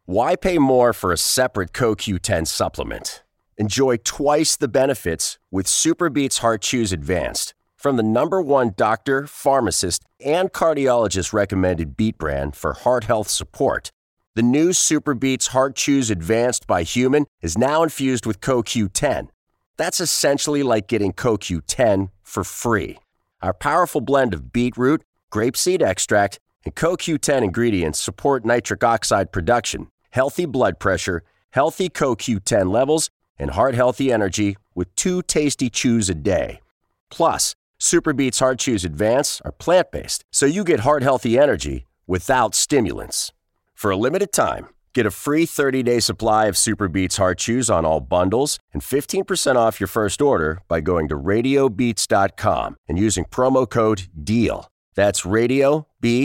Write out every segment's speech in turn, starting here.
Why pay more for a separate CoQ10 supplement? Enjoy twice the benefits with SuperBeets Heart Chews Advanced from the #1 doctor, pharmacist, and cardiologist recommended beet brand for heart health support. The new SuperBeets Heart Chews Advanced by Human is now infused with CoQ10. That's essentially like getting CoQ10 for free. Our powerful blend of beetroot, grapeseed extract, and CoQ10 ingredients support nitric oxide production, healthy blood pressure, healthy CoQ10 levels, and heart-healthy energy with 2 tasty chews a day. Plus, SuperBeets Heart Chews Advance are plant-based, so you get heart-healthy energy without stimulants. For a limited time, get a free 30-day supply of SuperBeets Heart Chews on all bundles and 15% off your first order by going to RadioBeets.com and using promo code DEAL. That's Radio,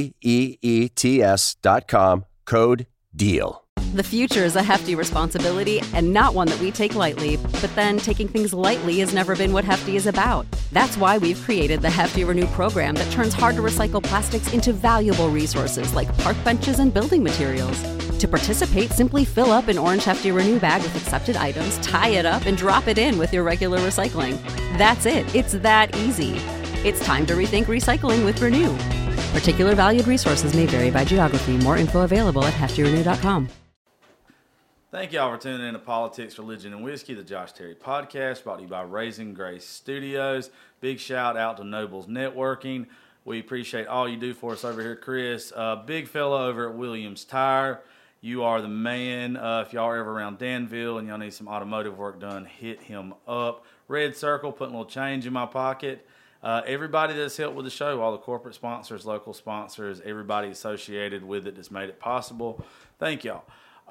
BEETS.com, code DEAL. The future is a hefty responsibility and not one that we take lightly. But then taking things lightly has never been what Hefty is about. That's why we've created the Hefty Renew program that turns hard-to-recycle plastics into valuable resources like park benches and building materials. To participate, simply fill up an orange Hefty Renew bag with accepted items, tie it up, and drop it in with your regular recycling. That's it. It's that easy. It's time to rethink recycling with Renew. Particular valued resources may vary by geography. More info available at heftyrenew.com. Thank y'all for tuning in to Politics, Religion, and Whiskey, the Josh Terry podcast, brought to you by Raising Grace Studios. Big shout out to Nobles Networking. We appreciate all you do for us over here, Chris. Big fella over at Williams Tire. You are the man. If y'all are ever around Danville and y'all need some automotive work done, hit him up. Red Circle, putting a little change in my pocket. Everybody that's helped with the show, all the corporate sponsors, local sponsors, everybody associated with it that's made it possible. Thank y'all.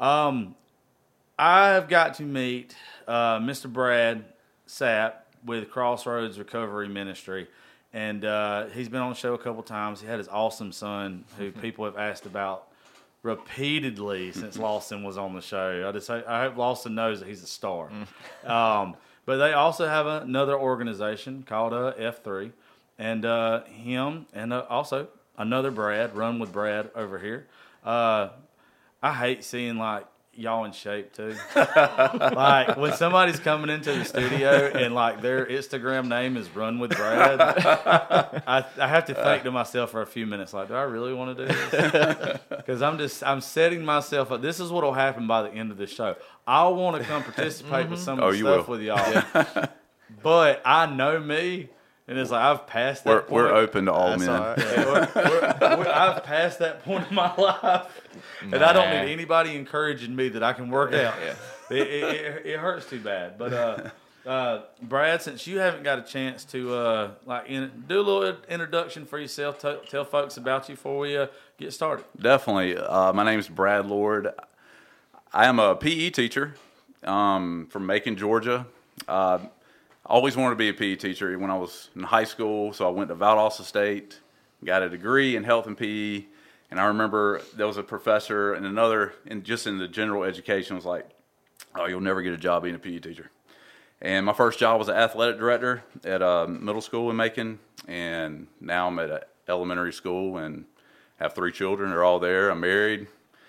I've got to meet Mr. Brad Sapp with Crossroads Recovery Ministry, and he's been on the show a couple times. He had his awesome son, who people have asked about repeatedly since Lawson was on the show. I hope Lawson knows that he's a star. But they also have another organization called F3, and him and also another Brad, Run with Brad over here. I hate seeing like y'all in shape too. Like when somebody's coming into the studio and like their Instagram name is Run with Brad, I have to think to myself for a few minutes, like, do I really want to do this? Because I'm setting myself up. This is what will happen by the end of the show. I'll want to come participate with some of the stuff with y'all. Yeah. But I know me. And it's like, I've passed that point. We're open to all men. Right. I've passed that point in my life. And I don't need anybody encouraging me that I can work out. Yeah. It hurts too bad. But Brad, since you haven't got a chance to do a little introduction for yourself, tell folks about you before we get started. Definitely. My name is Brad Lord. I am a PE teacher from Macon, Georgia. Always wanted to be a PE teacher when I was in high school, so I went to Valdosta State, got a degree in health and PE, and I remember there was a professor and another, and just in the general education, was like, oh, you'll never get a job being a PE teacher. And my first job was an athletic director at a middle school in Macon, and now I'm at an elementary school and have 3 children. They're all there. I'm married,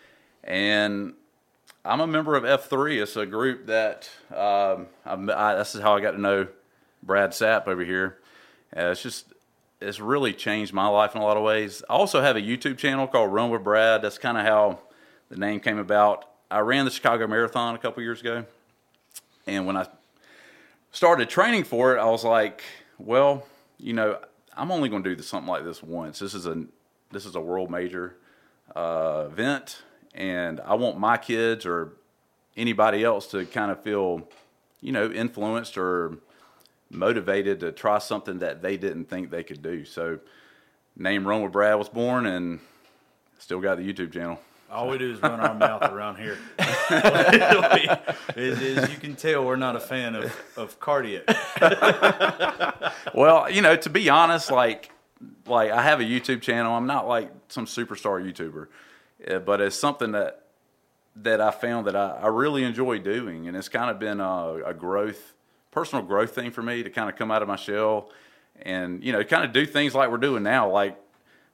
and I'm a member of F3. It's a group that this is how I got to know Brad Sapp over here. It's really changed my life in a lot of ways. I also have a YouTube channel called Run with Brad. That's kind of how the name came about. I ran the Chicago Marathon a couple years ago, and when I started training for it, I was like, well, I'm only going to do something like this once. This is a world major event. And I want my kids or anybody else to kind of feel, influenced or motivated to try something that they didn't think they could do. So, name Run with Brad was born, and still got the YouTube channel. All we do is run our mouth around here. As you can tell, we're not a fan of cardio. Well, to be honest, like I have a YouTube channel. I'm not like some superstar YouTuber. But it's something that I found that I really enjoy doing, and it's kind of been a personal growth thing for me to kind of come out of my shell and kind of do things like we're doing now. Like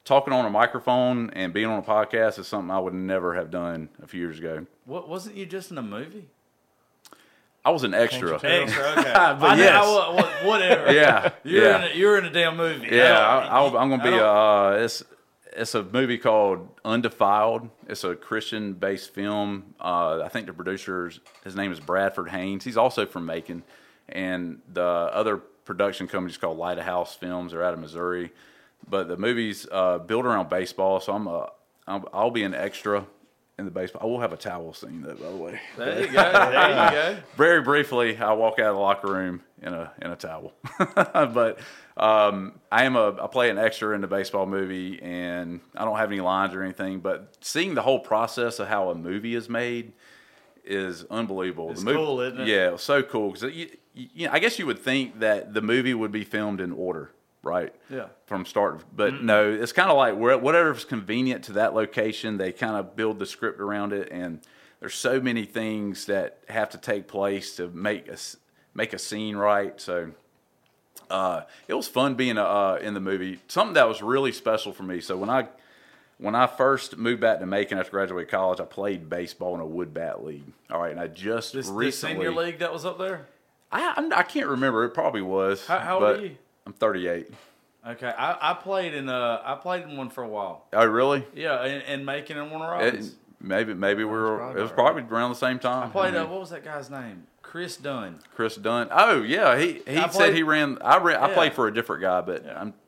talking on a microphone and being on a podcast is something I would never have done a few years ago. What wasn't you just in a movie? I was an extra. Extra, okay. But yes. Whatever. Yeah. You're in a damn movie. Yeah, I'm going to be. It's a movie called Undefiled. It's a Christian-based film. I think the producer, his name is Bradford Haynes. He's also from Macon, and the other production company is called Lighthouse Films. They're out of Missouri, but the movie's built around baseball. So I'll be an extra in the baseball. I will have a towel scene, though, by the way. There you go. Very briefly, I walk out of the locker room in a towel. But I play an extra in the baseball movie, and I don't have any lines or anything. But seeing the whole process of how a movie is made is unbelievable. It's cool, isn't it? Yeah, so cool. Because I guess you would think that the movie would be filmed in order, right? Yeah. From start, but no, it's kind of like whatever's convenient to that location. They kind of build the script around it, and there's so many things that have to take place to make a scene right. So it was fun being in the movie. Something that was really special for me. So when I first moved back to Macon after graduating college, I played baseball in a wood bat league. All right, and I just recently the senior league that was up there. I can't remember. It probably was. How old are you? I'm 38. Okay, I played in one for a while. Oh, really? Yeah, in Macon and Warner Robins. Maybe it was probably around the same time. I played. What was that guy's name? Chris Dunn. Chris Dunn. Oh yeah, he said he ran. I played for a different guy, but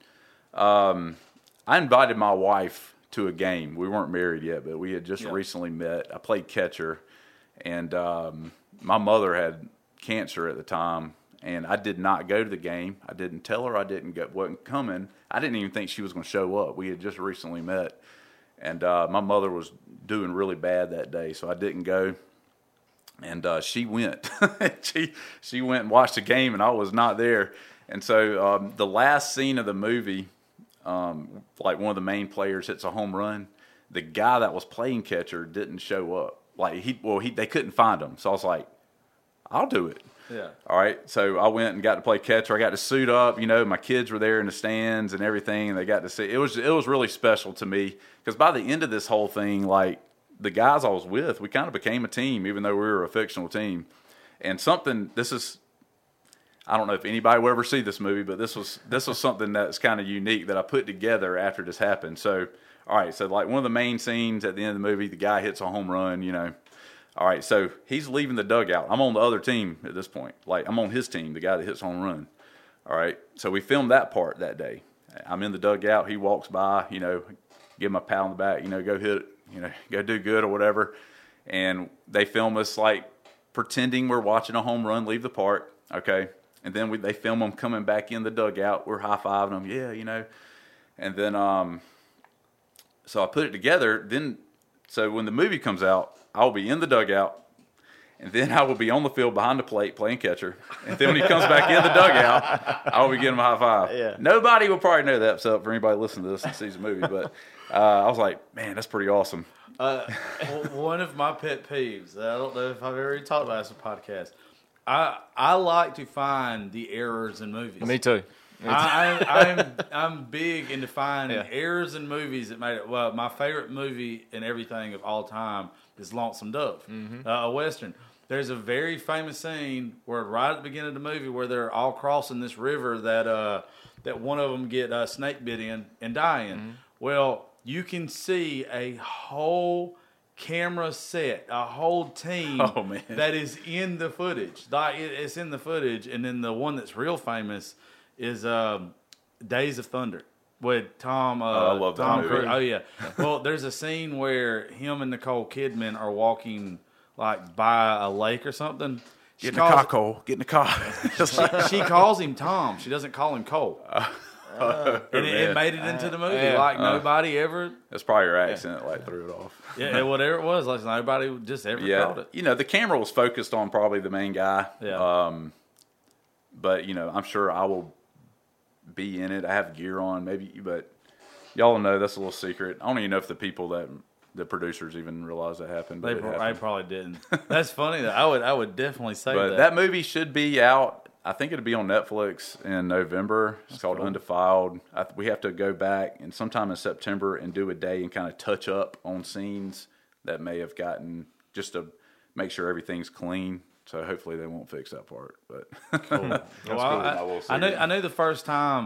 I invited my wife to a game. We weren't married yet, but we had just recently met. I played catcher, and my mother had cancer at the time. And I did not go to the game. I didn't tell her wasn't coming. I didn't even think she was going to show up. We had just recently met. And my mother was doing really bad that day, so I didn't go. And she went. she went and watched the game, and I was not there. And so the last scene of the movie, like one of the main players hits a home run. The guy that was playing catcher didn't show up. They couldn't find him. So I was like, I'll do it. Yeah. All right. So I went and got to play catcher. I got to suit up. My kids were there in the stands and everything, and they got to see. It was really special to me because by the end of this whole thing, like the guys I was with, we kind of became a team, even though we were a fictional team. And I don't know if anybody will ever see this movie, but this was something that's kind of unique that I put together after this happened. So, all right. So like one of the main scenes at the end of the movie, the guy hits a home run. All right, so he's leaving the dugout. I'm on the other team at this point. Like, I'm on his team, the guy that hits home run. All right, so we filmed that part that day. I'm in the dugout. He walks by, give him a pat on the back, go hit, go do good or whatever. And they film us, like, pretending we're watching a home run leave the park, okay? And then they film them coming back in the dugout. We're high-fiving them, And then, so I put it together. So when the movie comes out, I'll be in the dugout, and then I will be on the field behind the plate playing catcher. And then when he comes back in the dugout, I will be giving him a high five. Yeah. Nobody will probably know that except for anybody listening to this and sees the movie. But I was like, man, that's pretty awesome. One of my pet peeves, I don't know if I've ever talked about this in a podcast, I like to find the errors in movies. Me too. I'm big into finding errors in movies that made it. Well, my favorite movie and everything of all time is Lonesome Dove, a Western. There's a very famous scene where right at the beginning of the movie where they're all crossing this river that one of them get snake bit in and die in. Well, you can see a whole camera set, a whole team that is in the footage. Like it's in the footage, and then the one that's real famous is Days of Thunder with Tom. I love that movie. Cruise. Oh yeah. Well, there's a scene where him and Nicole Kidman are walking like by a lake or something. Get in the car, Cole. Get in the car. She calls him Tom. She doesn't call him Cole. And it made it into the movie. Nobody ever. That's probably your accent. Like threw it off. Yeah, whatever it was. Like nobody just ever called it. The camera was focused on probably the main guy. Yeah. But I'm sure I will be in it. I have gear on, maybe, but y'all know that's a little secret. I don't even know if the producers even realize that happened. But they probably didn't. That's funny though. I would definitely say that movie should be out I think it'll be on Netflix in November. It's called Undefiled. We have to go back and sometime in September and do a day and kind of touch up on scenes that may have gotten, just to make sure everything's clean. So hopefully they won't fix that part. But Cool. I knew the first time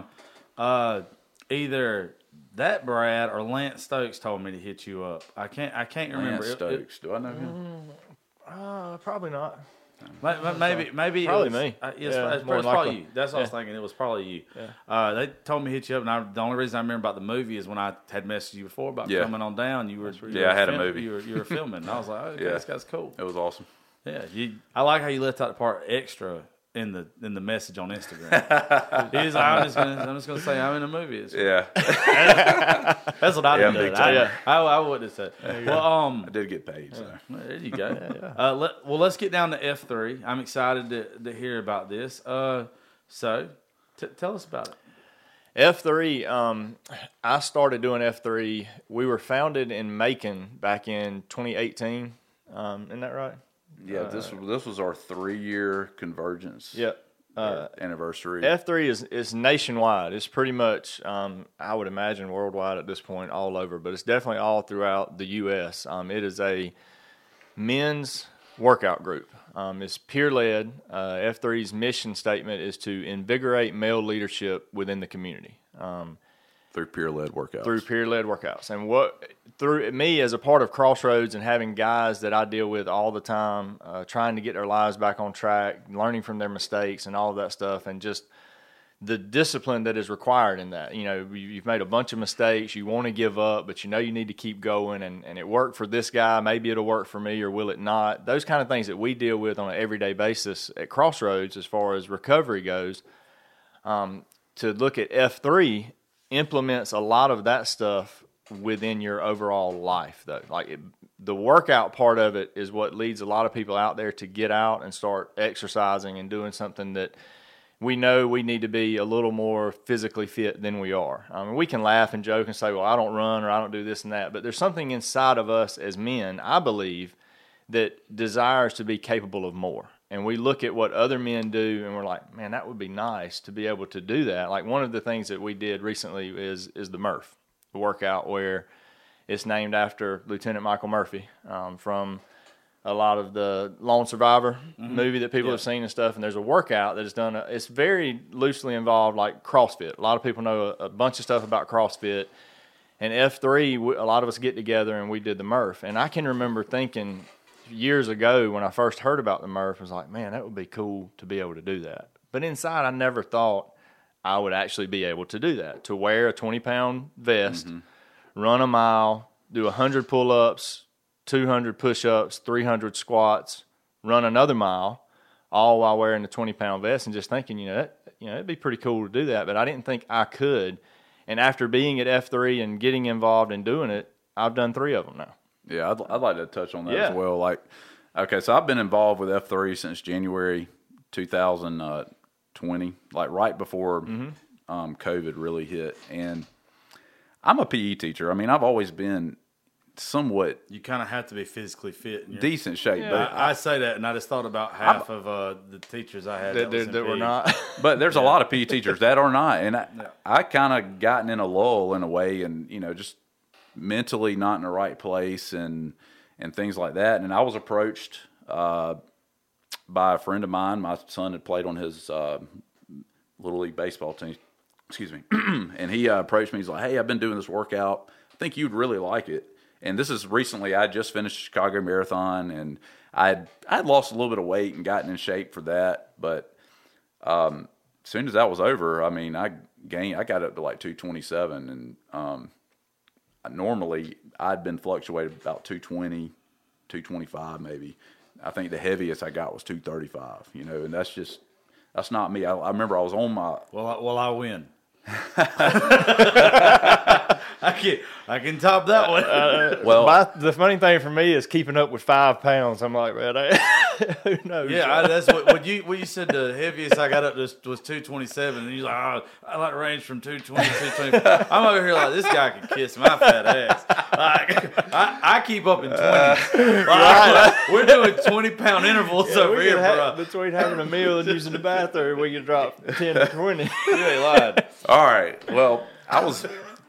either that Brad or Lance Stokes told me to hit you up. I can't remember. Lance Stokes. Do I know him? Probably not. Maybe probably it was, me. It's probably you. That's what I was thinking. It was probably you. Yeah. They told me to hit you up, and the only reason I remember about the movie is when I had messaged you before about coming on down. You were I had a movie. You were filming. And I was like, okay, this guy's cool. It was awesome. Yeah, I like how you left out the part extra in the message on Instagram. He's like, I'm just gonna say I'm in a movie. That's what I did. I wouldn't have said. Well, I did get paid. So. There you go. Let's get down to F3. I'm excited to hear about this. So tell us about it. F3. I started doing F3. We were founded in Macon back in 2018. Isn't that right? Yeah, this was our 3-year convergence. Yep. Anniversary. F3 is nationwide. It's pretty much, I would imagine, worldwide at this point, all over, but it's definitely all throughout the U.S. It is a men's workout group. It's peer-led. F3's mission statement is to invigorate male leadership within the community. Through peer-led workouts. And through me as a part of Crossroads and having guys that I deal with all the time, trying to get their lives back on track, learning from their mistakes and all of that stuff, and just the discipline that is required in that. You know, you've made a bunch of mistakes, you want to give up, but you know you need to keep going, and it worked for this guy, maybe it'll work for me, or will it not? Those kind of things that we deal with on an everyday basis at Crossroads as far as recovery goes. To look at F3 implements a lot of that stuff within your overall life, though. The workout part of it is what leads a lot of people out there to get out and start exercising and doing something that we know we need to be a little more physically fit than we are. We can laugh and joke and say, well, I don't run or I don't do this and that, but there's something inside of us as men, I believe, that desires to be capable of more. And we look at what other men do, and we're like, man, that would be nice to be able to do that. Like one of the things that we did recently is the Murph, the workout where it's named after Lieutenant Michael Murphy from a lot of the Lone Survivor movie that people have seen and stuff. And there's a workout that is done. It's very loosely involved, like CrossFit. A lot of people know a bunch of stuff about CrossFit. And F3, a lot of us get together and we did the Murph. And I can remember thinking years ago when I first heard about the Murph, I was like, man, that would be cool to be able to do that. But inside, I never thought I would actually be able to do that, to wear a 20-pound vest, run a mile, do 100 pull-ups, 200 push-ups, 300 squats, run another mile, all while wearing the 20-pound vest, and just thinking, it'd be pretty cool to do that. But I didn't think I could. And after being at F3 and getting involved in doing it, I've done 3 of them now. Yeah, I'd like to touch on that as well. So I've been involved with F3 since January 2020, right before COVID really hit. And I'm a PE teacher. I mean, I've always been somewhat. You kind of have to be physically fit. In decent shape. Yeah, but I say that, and I just thought about half of the teachers I had that were not. But there's a lot of PE teachers that are not. And I kind of gotten in a lull in a way, and, just mentally not in the right place and things like that. And I was approached by a friend of mine. My son had played on his Little League baseball team. Excuse me. And he approached me. He's like, hey, I've been doing this workout. I think you'd really like it. And this is recently. I just finished Chicago Marathon, and I'd lost a little bit of weight and gotten in shape for that. But as soon as that was over, I mean, I got up to like 227, and normally I'd been fluctuating about 220, 225 maybe. I think the heaviest I got was 235, and that's not me. I remember I was on my... Well, I win. I can top that one. The funny thing for me is keeping up with 5 pounds. I'm like, man, Who knows? Yeah, that's what you said. The heaviest I got up to was 227, and you're like, oh, I like to range from 220 to 225. I'm over here like, this guy can kiss my fat ass. Like, I keep up in 20s. Like, we're doing 20-pound intervals over here, bro. Between having a meal and using the bathroom, we can drop 10 to 20. You ain't lying. All right. Well, I was.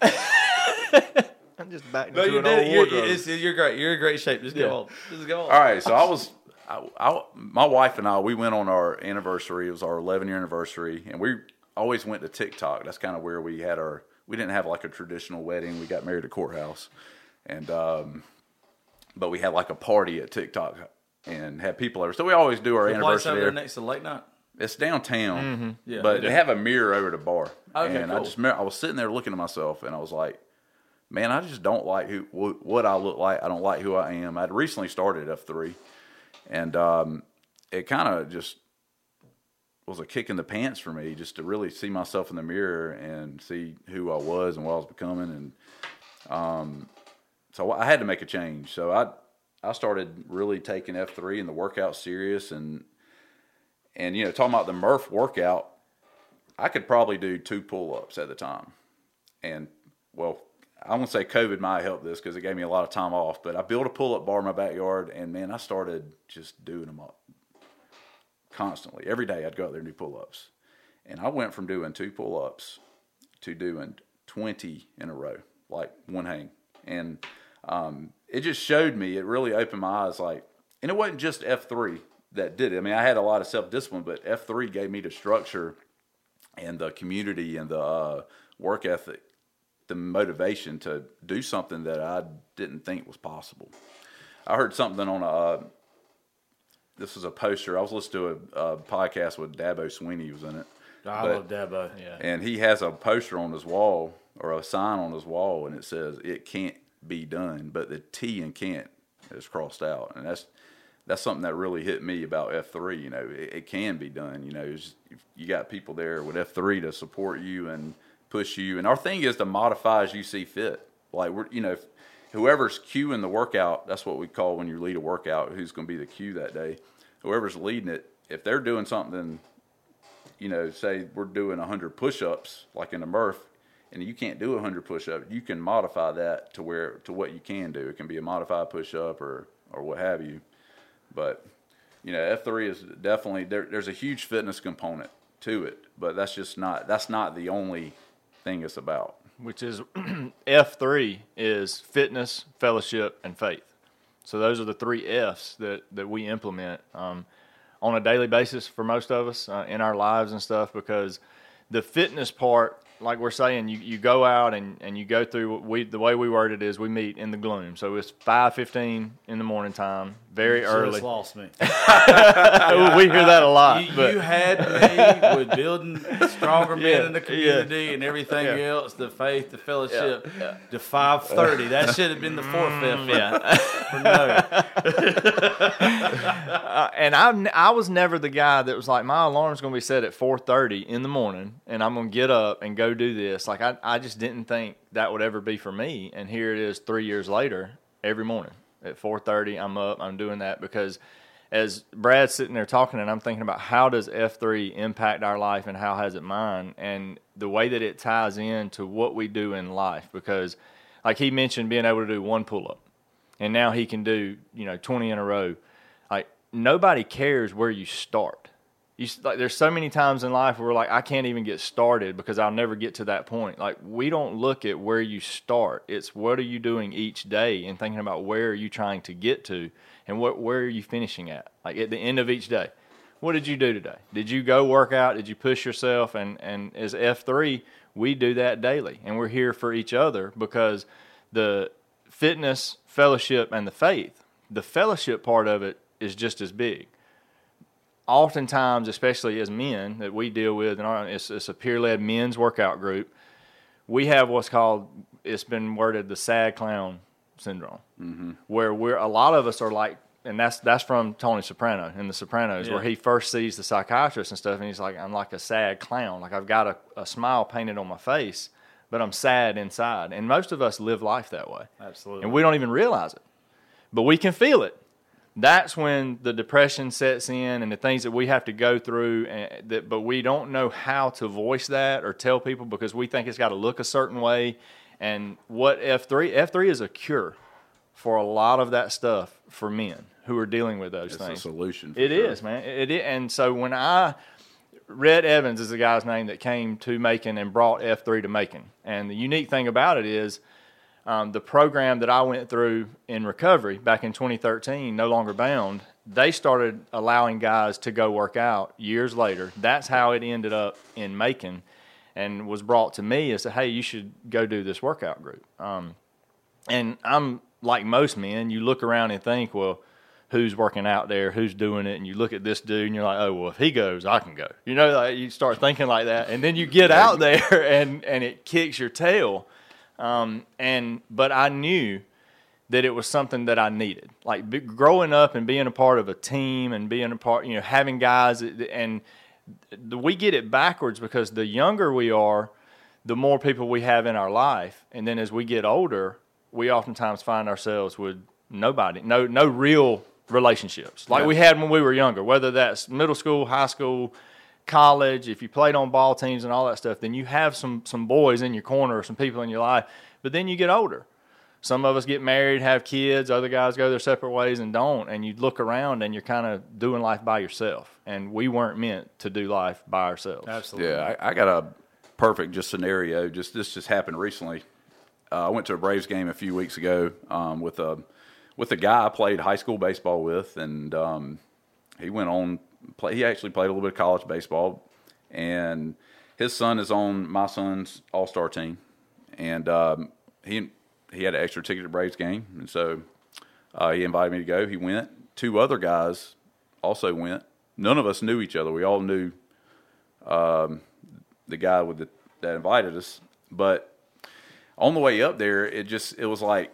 I'm just back No, into you an did. old wardrobe. You're great. You're in great shape. Just go on. Just go on. All right. So my wife and I, we went on our anniversary. It was our 11-year anniversary, and we always went to TikTok. That's kind of where we had we didn't have like a traditional wedding. We got married at courthouse, and but we had like a party at TikTok and had people over. So we always do our The place anniversary over there. there next to Late Night. It's downtown, Mm-hmm. Yeah. but they have a mirror over the bar. Okay, and cool. I was sitting there looking at myself, and I was like, man, I just don't like what I look like. I don't like who I am. I'd recently started F3, and it kind of just was a kick in the pants for me just to really see myself in the mirror and see who I was and what I was becoming. And so I had to make a change. So I started really taking F3 and the workout serious, and you know, talking about the Murph workout, I could probably do 2 pull-ups at the time. And, well, I won't say COVID might help this because it gave me a lot of time off, but I built a pull-up bar in my backyard, and, man, I started just doing them up constantly. Every day I'd go out there and do pull-ups. And I went from doing 2 pull-ups to doing 20 in a row, like one hang. And it just showed me, it really opened my eyes, like, and it wasn't just F3 that did it. I mean, I had a lot of self-discipline, but F3 gave me the structure and the community and the work ethic, the motivation to do something that I didn't think was possible. I heard something on this was a poster. I was listening to a podcast with Dabo Sweeney was in it. I love Dabo. Yeah. And he has a poster on his wall or a sign on his wall, and it says, "It can't be done," but the T in can't is crossed out. And that's something that really hit me about F3. You know, it can be done. You know, you got people there with F3 to support you and push you. And our thing is to modify as you see fit. Like, whoever's cueing the workout, that's what we call when you lead a workout, who's going to be the cue that day. Whoever's leading it, if they're doing something, you know, say we're doing 100 push-ups, like in a Murph, and you can't do 100 push-ups, you can modify that to what you can do. It can be a modified push-up or what have you. But, you know, F3 is definitely, there's a huge fitness component to it, but that's not the only thing it's about. Which is F3 is fitness, fellowship, and faith. So those are the 3 Fs that we implement on a daily basis for most of us in our lives and stuff, because the fitness part, like we're saying, you go out and you go through the way we word it is we meet in the gloom. So it's 5:15 in the morning time, very early. Just lost me. We hear that a lot. You had me with building stronger men in the community and everything else, the faith, the fellowship, to 5:30. That should have been the 4th, 5th. And I was never the guy that was like, my alarm's going to be set at 4:30 in the morning, and I'm going to get up and go do this. Like, I just didn't think that would ever be for me. And here it is 3 years later, every morning at 4:30, I'm up, I'm doing that, because as Brad's sitting there talking, and I'm thinking about how does F3 impact our life and how has it mine, and the way that it ties into what we do in life. Because like he mentioned, being able to do 1 pull-up, and now he can do, 20 in a row. Like, nobody cares where you start. There's so many times in life where we're like, I can't even get started because I'll never get to that point. Like, we don't look at where you start. It's what are you doing each day, and thinking about where are you trying to get to, and where are you finishing at. Like, at the end of each day, what did you do today? Did you go work out? Did you push yourself? And as F3, we do that daily, and we're here for each other, because the fitness, fellowship, and the fellowship part of it is just as big. Oftentimes, especially as men that we deal with, and it's a peer-led men's workout group, we have what's called, it's been worded, the sad clown syndrome, where a lot of us are like, and that's from Tony Soprano in The Sopranos, where he first sees the psychiatrist and stuff, and he's like, I'm like a sad clown. Like, I've got a smile painted on my face, but I'm sad inside. And most of us live life that way. Absolutely. And we don't even realize it. But we can feel it. that's when the depression sets in and the things that we have to go through, but we don't know how to voice that or tell people because we think it's got to look a certain way. And what F3 is a cure for a lot of that stuff for men who are dealing with those things. It's a solution. It is, man. It is. And so when Rhett Evans is the guy's name that came to Macon and brought F3 to Macon. And the unique thing about it is the program that I went through in recovery back in 2013, No Longer Bound, they started allowing guys to go work out years later. That's how it ended up in Macon and was brought to me as, hey, you should go do this workout group. And I'm like most men, you look around and think, well, who's working out there, who's doing it, and you look at this dude and you're like, oh, well, if he goes, I can go. You know, like you start thinking like that, and then you get out there and it kicks your tail. But I knew that it was something that I needed. Like growing up and being a part of a team and being a part, you know, having guys, and we get it backwards because the younger we are, the more people we have in our life. And then as we get older, we oftentimes find ourselves with nobody, no real relationships like we had when we were younger, whether that's middle school, high school, college. If you played on ball teams and all that stuff, then you have some boys in your corner or some people in your life. But then you get older. Some of us get married, have kids. Other guys go their separate ways and don't. And you look around and you're kind of doing life by yourself. And we weren't meant to do life by ourselves. Absolutely. Yeah, I got a perfect scenario. This just happened recently. I went to a Braves game a few weeks ago with a guy I played high school baseball with, and he went on. He actually played a little bit of college baseball, and his son is on my son's all-star team, and he had an extra ticket to the Braves game, and so he invited me to go. He went. 2 other guys also went. None of us knew each other. We all knew the guy that invited us, but on the way up there, it was like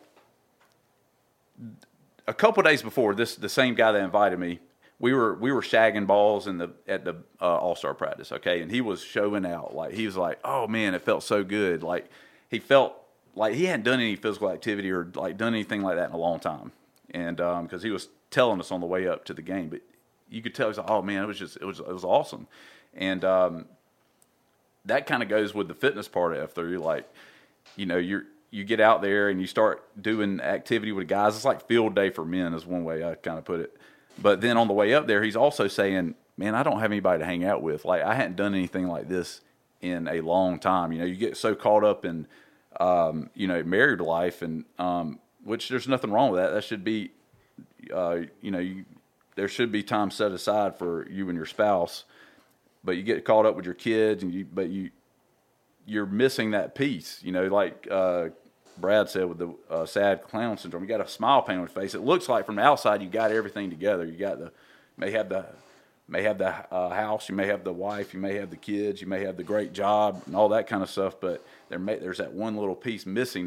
a couple of days before the same guy that invited me, we were shagging balls at the all-star practice, okay? And he was showing out. Like, he was like, oh, man, it felt so good. Like, he felt like he hadn't done any physical activity or, like, done anything like that in a long time. And because he was telling us on the way up to the game. But you could tell, he's like, oh, man, it was awesome. And that kind of goes with the fitness part of F3. Like, you know, you get out there and you start doing activity with guys. It's like field day for men is one way I kind of put it. But then on the way up there, he's also saying, man, I don't have anybody to hang out with. Like, I hadn't done anything like this in a long time. You know, you get so caught up in, you know, married life, and which there's nothing wrong with that. That should be, you know, there should be time set aside for you and your spouse. But you get caught up with your kids, and you're missing that piece. You know, like Brad said with the sad clown syndrome, you got a smile paint on your face. It looks like from the outside you got everything together. You got may have the house, you may have the wife, you may have the kids, you may have the great job and all that kind of stuff. But there's that one little piece missing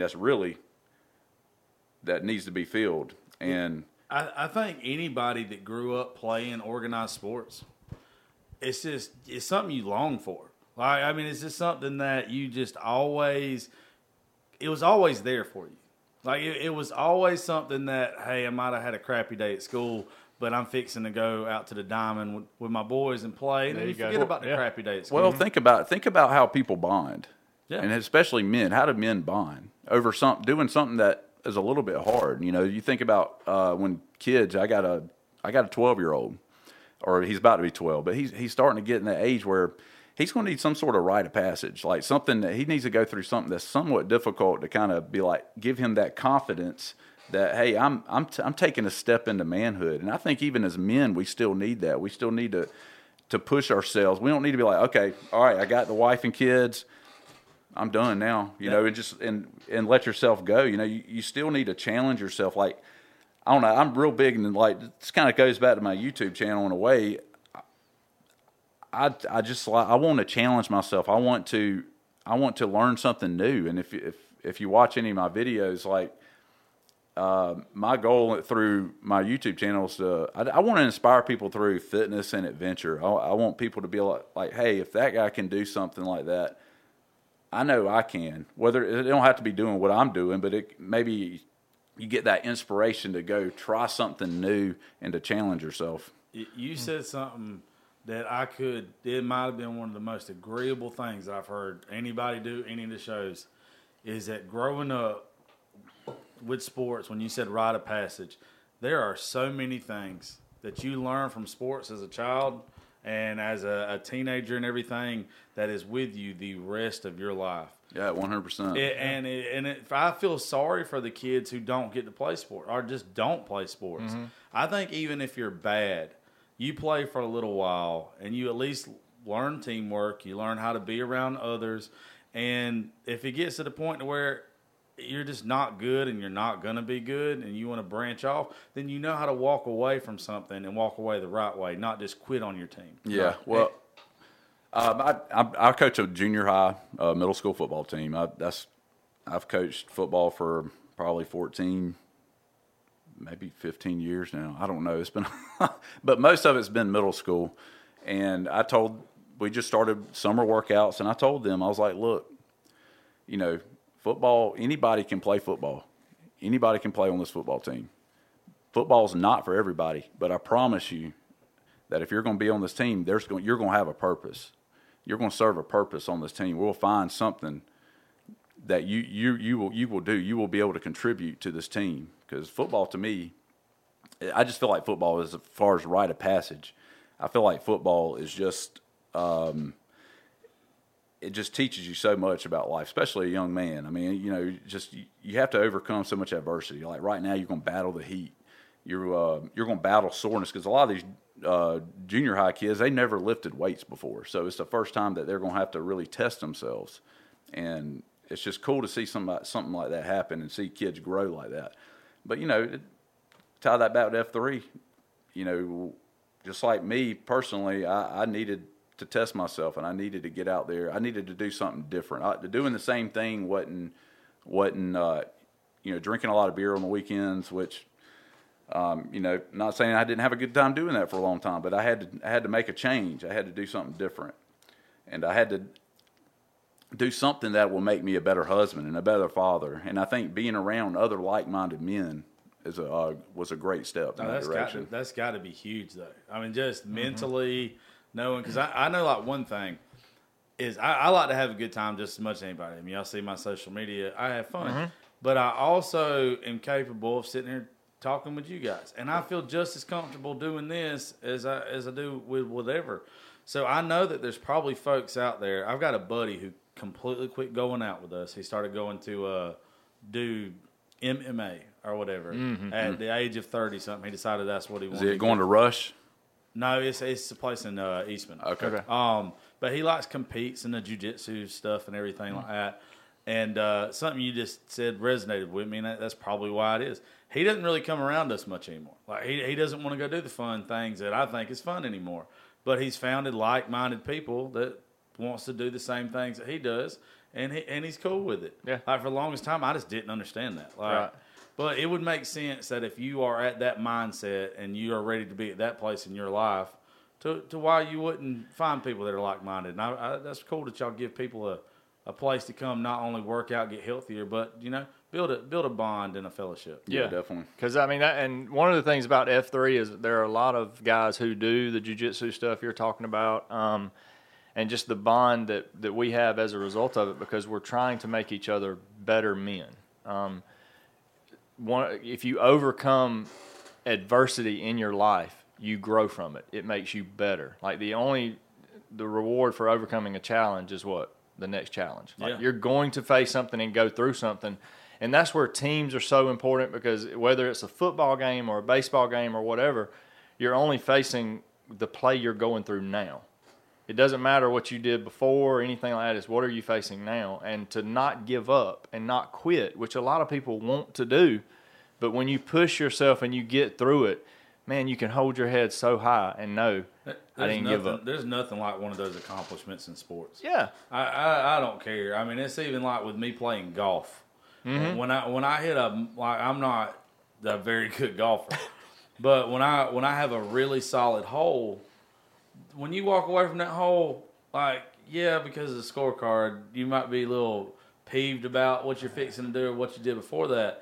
that needs to be filled. And I think anybody that grew up playing organized sports, it's something you long for. Like, I mean, it's just something that you just always. It was always there for you. Like, it was always something that, hey, I might have had a crappy day at school, but I'm fixing to go out to the Diamond with my boys and play. And then you forget about the crappy day at school. Well, think about how people bond. Yeah. And especially men. How do men bond? Over doing something that is a little bit hard. You know, you think about when kids, I got a 12-year-old, or he's about to be 12, but he's starting to get in that age where he's going to need some sort of rite of passage, like something that he needs to go through something that's somewhat difficult to kind of be like, give him that confidence that, hey, I'm taking a step into manhood. And I think even as men, we still need that. We still need to push ourselves. We don't need to be like, okay, all right, I got the wife and kids, I'm done now, you know, and let yourself go. You know, you still need to challenge yourself. Like, I don't know, I'm real big, and like, this kind of goes back to my YouTube channel in a way. I want to challenge myself. I want to learn something new. And if you watch any of my videos, like my goal through my YouTube channel is I want to inspire people through fitness and adventure. I want people to be like, hey, if that guy can do something like that, I know I can. Whether it don't have to be doing what I'm doing, but maybe you get that inspiration to go try something new and to challenge yourself. You said something that it might have been one of the most agreeable things that I've heard anybody do any of the shows, is that growing up with sports, when you said rite of passage, there are so many things that you learn from sports as a child and as a teenager and everything that is with you the rest of your life. Yeah, 100%. I feel sorry for the kids who don't get to play sport or just don't play sports. Mm-hmm. I think even if you're bad, you play for a little while and you at least learn teamwork. You learn how to be around others. And if it gets to the point to where you're just not good and you're not going to be good and you want to branch off, then you know how to walk away from something and walk away the right way, not just quit on your team. Yeah, well, I coach a junior high middle school football team. I've coached football for probably 14, maybe 15 years now. I don't know. It's been, but most of it's been middle school. And we just started summer workouts, and I told them, I was like, look, football, anybody can play football. Anybody can play on this football team. Football's not for everybody, but I promise you that if you're going to be on this team, you're going to have a purpose. You're going to serve a purpose on this team. We'll find something that you will do. You will be able to contribute to this team, because football, to me, I just feel like football is, as far as rite of passage, I feel like football is just it just teaches you so much about life, especially a young man. I mean, you have to overcome so much adversity. Like right now, you're going to battle the heat. You're going to battle soreness, because a lot of these junior high kids, they never lifted weights before. So it's the first time that they're going to have to really test themselves. And it's just cool to see something like that happen and see kids grow like that. But, tie that back to F3, just like me personally, I needed to test myself, and I needed to get out there. I needed to do something different. Doing the same thing wasn't drinking a lot of beer on the weekends, which, not saying I didn't have a good time doing that for a long time, but I had to make a change. I had to do something different, and I had to do something that will make me a better husband and a better father. And I think being around other like-minded men was a great step in that direction. That's got to be huge, though. I mean, just mentally knowing, because I know, like, one thing is I like to have a good time just as much as anybody. I mean, y'all see my social media. I have fun. But I also am capable of sitting here talking with you guys. And I feel just as comfortable doing this as I do with whatever. So I know that there's probably folks out there. I've got a buddy who completely quit going out with us. He started going to do MMA or whatever at the age of 30-something. He decided that's what he wanted. Is it going to Rush? No, it's a place in Eastman. Okay. But he competes in the jiu-jitsu stuff and everything like that. And something you just said resonated with me, and that's probably why it is. He doesn't really come around us much anymore. Like he doesn't want to go do the fun things that I think is fun anymore. But he's founded like-minded people that wants to do the same things that he does, and he's cool with it. Yeah. Like for the longest time, I just didn't understand that. Right. But it would make sense that if you are at that mindset and you are ready to be at that place in your life, to why you wouldn't find people that are like-minded. And that's cool that y'all give people a place to come, not only work out, get healthier, but build a bond and a fellowship. Yeah, definitely. Because and one of the things about F3 is there are a lot of guys who do the jiu-jitsu stuff you're talking about, and just the bond that we have as a result of it, because we're trying to make each other better men. If you overcome adversity in your life, you grow from it. It makes you better. Like the reward for overcoming a challenge is what? The next challenge. Like you're going to face something and go through something. And that's where teams are so important, because whether it's a football game or a baseball game or whatever, you're only facing the play you're going through now. It doesn't matter what you did before or anything like that. It's what are you facing now? And to not give up and not quit, which a lot of people want to do. But when you push yourself and you get through it, man, you can hold your head so high and know I didn't give up. There's nothing like one of those accomplishments in sports. Yeah. I don't care. I mean, it's even like with me playing golf. Mm-hmm. When I hit I'm not a very good golfer, but when I have a really solid hole, when you walk away from that hole, because of the scorecard, you might be a little peeved about what you're fixing to do or what you did before that.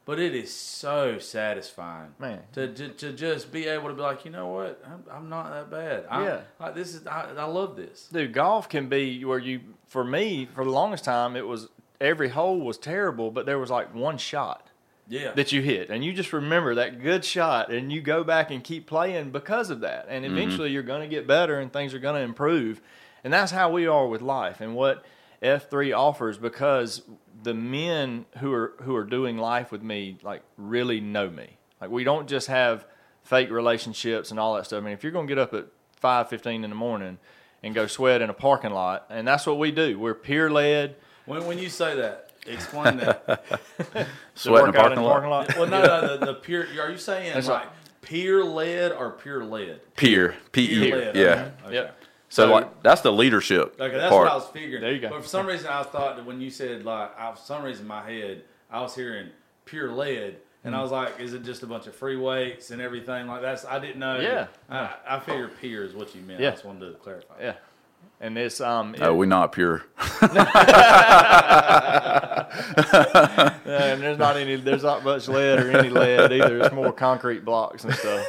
But it is so satisfying, Man. to just be able to be like, you know what, I'm not that bad. I love this. Dude, golf can be where for me, for the longest time, it was every hole was terrible, but there was like one shot that you hit. And you just remember that good shot, and you go back and keep playing because of that. And eventually you're going to get better and things are going to improve. And that's how we are with life and what F3 offers, because the men who are doing life with me like really know me. Like, we don't just have fake relationships and all that stuff. I mean, if you're going to get up at 5:15 in the morning and go sweat in a parking lot, and that's what we do. We're peer led. When you say that, explain that. Sweat in a parking lot. Well, no, the peer. Are you saying That's like peer led or peer led? Peer, PE, Peer-led, yeah. Okay. Yep. So like that's the leadership Okay, that's part. what I was figuring. There you go. But for some reason, I thought that when you said for some reason in my head, I was hearing pure lead, and I was like, is it just a bunch of free weights and everything like that? I didn't know. Yeah. I figured peer is what you meant. Yeah. I just wanted to clarify. Yeah. And it's We're not pure. and there's not much lead or any lead either. It's more concrete blocks and stuff.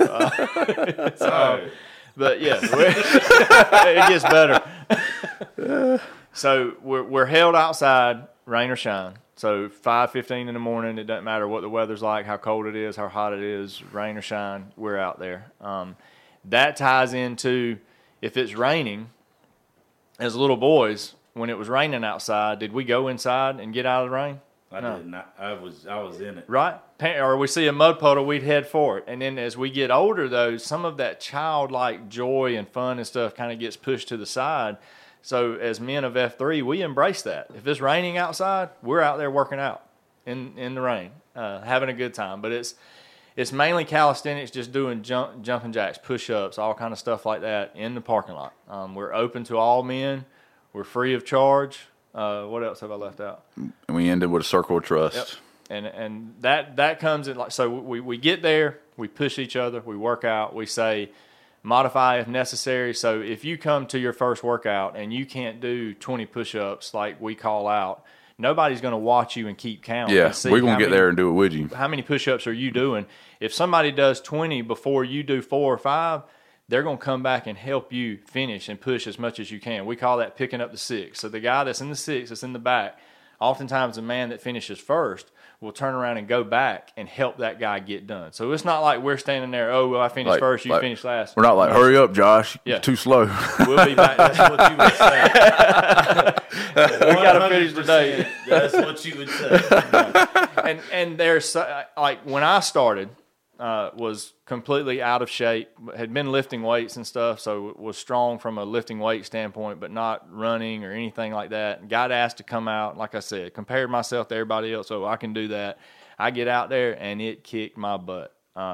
But yeah, it gets better. So we're held outside, rain or shine. So 5:15 in the morning, it doesn't matter what the weather's like, how cold it is, how hot it is, rain or shine, we're out there. That ties into, if it's raining, as little boys, when it was raining outside, did we go inside and get out of the rain? I did not. I was in it. Right? Or we see a mud puddle, we'd head for it. And then as we get older, though, some of that childlike joy and fun and stuff kind of gets pushed to the side. So as men of F3, we embrace that. If it's raining outside, we're out there working out in the rain, having a good time. But it's mainly calisthenics, just doing jumping jacks, push-ups, all kind of stuff like that in the parking lot. We're open to all men. We're free of charge. What else have I left out? And we ended with a circle of trust. Yep. And that comes in, like, so we get there, we push each other, we work out, we say modify if necessary. So if you come to your first workout and you can't do 20 push-ups like we call out, nobody's going to watch you and keep count. Yeah, we're going to get there and do it with you. How many push-ups are you doing? If somebody does 20 before you do 4 or 5, they're going to come back and help you finish and push as much as you can. We call that picking up the 6. So the guy that's in the 6, that's in the back, oftentimes the man that finishes first will turn around and go back and help that guy get done. So it's not like we're standing there, oh, well, I finished first, you finished last. We're not like, hurry up, Josh. Yeah. You're too slow. We'll be back. That's what you would say. We got to finish today. That's what you would say. And there's, like, when I started, was completely out of shape, had been lifting weights and stuff, so was strong from a lifting weight standpoint, but not running or anything like that. Got asked to come out, like I said, compared myself to everybody else, so I can do that. I get out there, and it kicked my butt.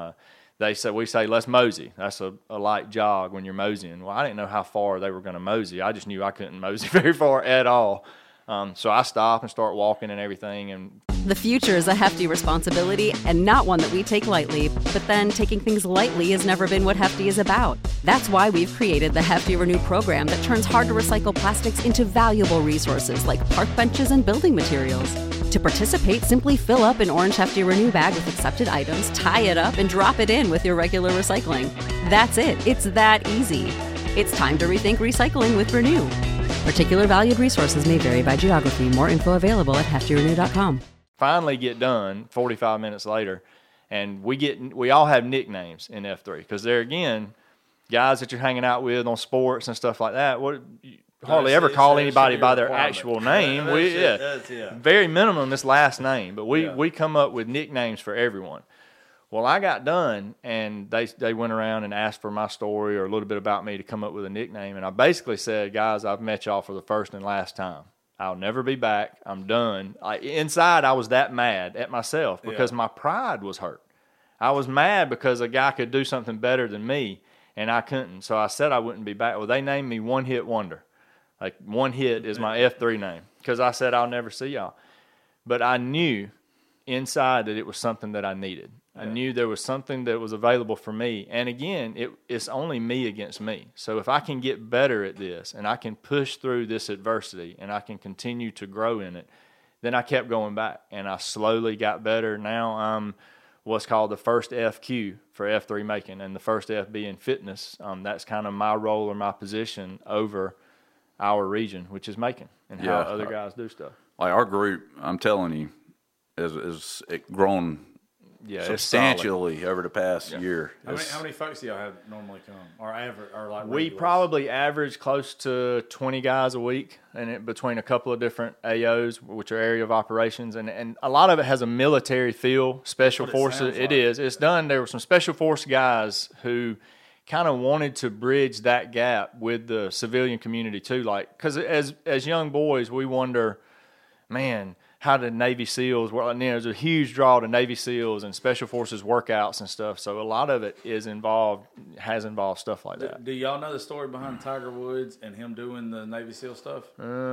We say, let's mosey. That's a light jog when you're moseying. Well, I didn't know how far they were going to mosey. I just knew I couldn't mosey very far at all. So I stop and start walking and everything, and The future is a hefty responsibility and not one that we take lightly, but then taking things lightly has never been what Hefty is about. That's why we've created the Hefty Renew program that turns hard-to-recycle plastics into valuable resources like park benches and building materials. To participate, simply fill up an orange Hefty Renew bag with accepted items, tie it up, and drop it in with your regular recycling. That's it. It's that easy. It's time to rethink recycling with Renew. Particular valued resources may vary by geography. More info available at heftyrenew.com. Finally get done 45 minutes later, and we all have nicknames in F3 because they're, again, guys that you're hanging out with on sports and stuff like that. You hardly ever call anybody by their actual name. Very minimum this last name, but we come up with nicknames for everyone. Well, I got done, and they went around and asked for my story or a little bit about me to come up with a nickname, and I basically said, guys, I've met y'all for the first and last time. I'll never be back. I'm done. Inside, I was that mad at myself because my pride was hurt. I was mad because a guy could do something better than me, and I couldn't. So I said I wouldn't be back. Well, they named me One Hit Wonder. Like, One Hit is my F3 name because I said I'll never see y'all. But I knew inside that it was something that I needed. I knew there was something that was available for me. And again, it's only me against me. So if I can get better at this and I can push through this adversity and I can continue to grow in it, then I kept going back, and I slowly got better. Now I'm what's called the first FQ for F3 Macon, and the first F being fitness. That's kind of my role or my position over our region, which is Macon, and how other guys do stuff. Like our group, I'm telling you, is grown substantially over the past year. How many folks do y'all have normally come, or average, or like we regulars? probably average close to 20 guys a week, and between a couple of different AOs, which are area of operations, and a lot of it has a military feel, special forces. It is. It's done. There were some special force guys who kind of wanted to bridge that gap with the civilian community too, like because as young boys we wonder, man, how did Navy SEALs work? You know, there's a huge draw to Navy SEALs and Special Forces workouts and stuff. So a lot of it has involved stuff like that. Do y'all know the story behind Tiger Woods and him doing the Navy SEAL stuff?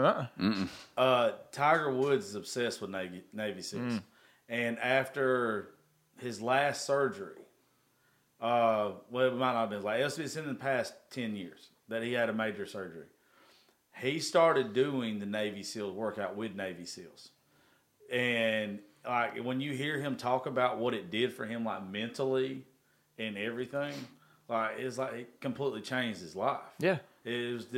Tiger Woods is obsessed with Navy SEALs. And after his last surgery, well, it might not have been like it's in the past 10 years that he had a major surgery. He started doing the Navy SEALs workout with Navy SEALs. And like when you hear him talk about what it did for him, like mentally and everything, like it's like it completely changed his life. Yeah, it was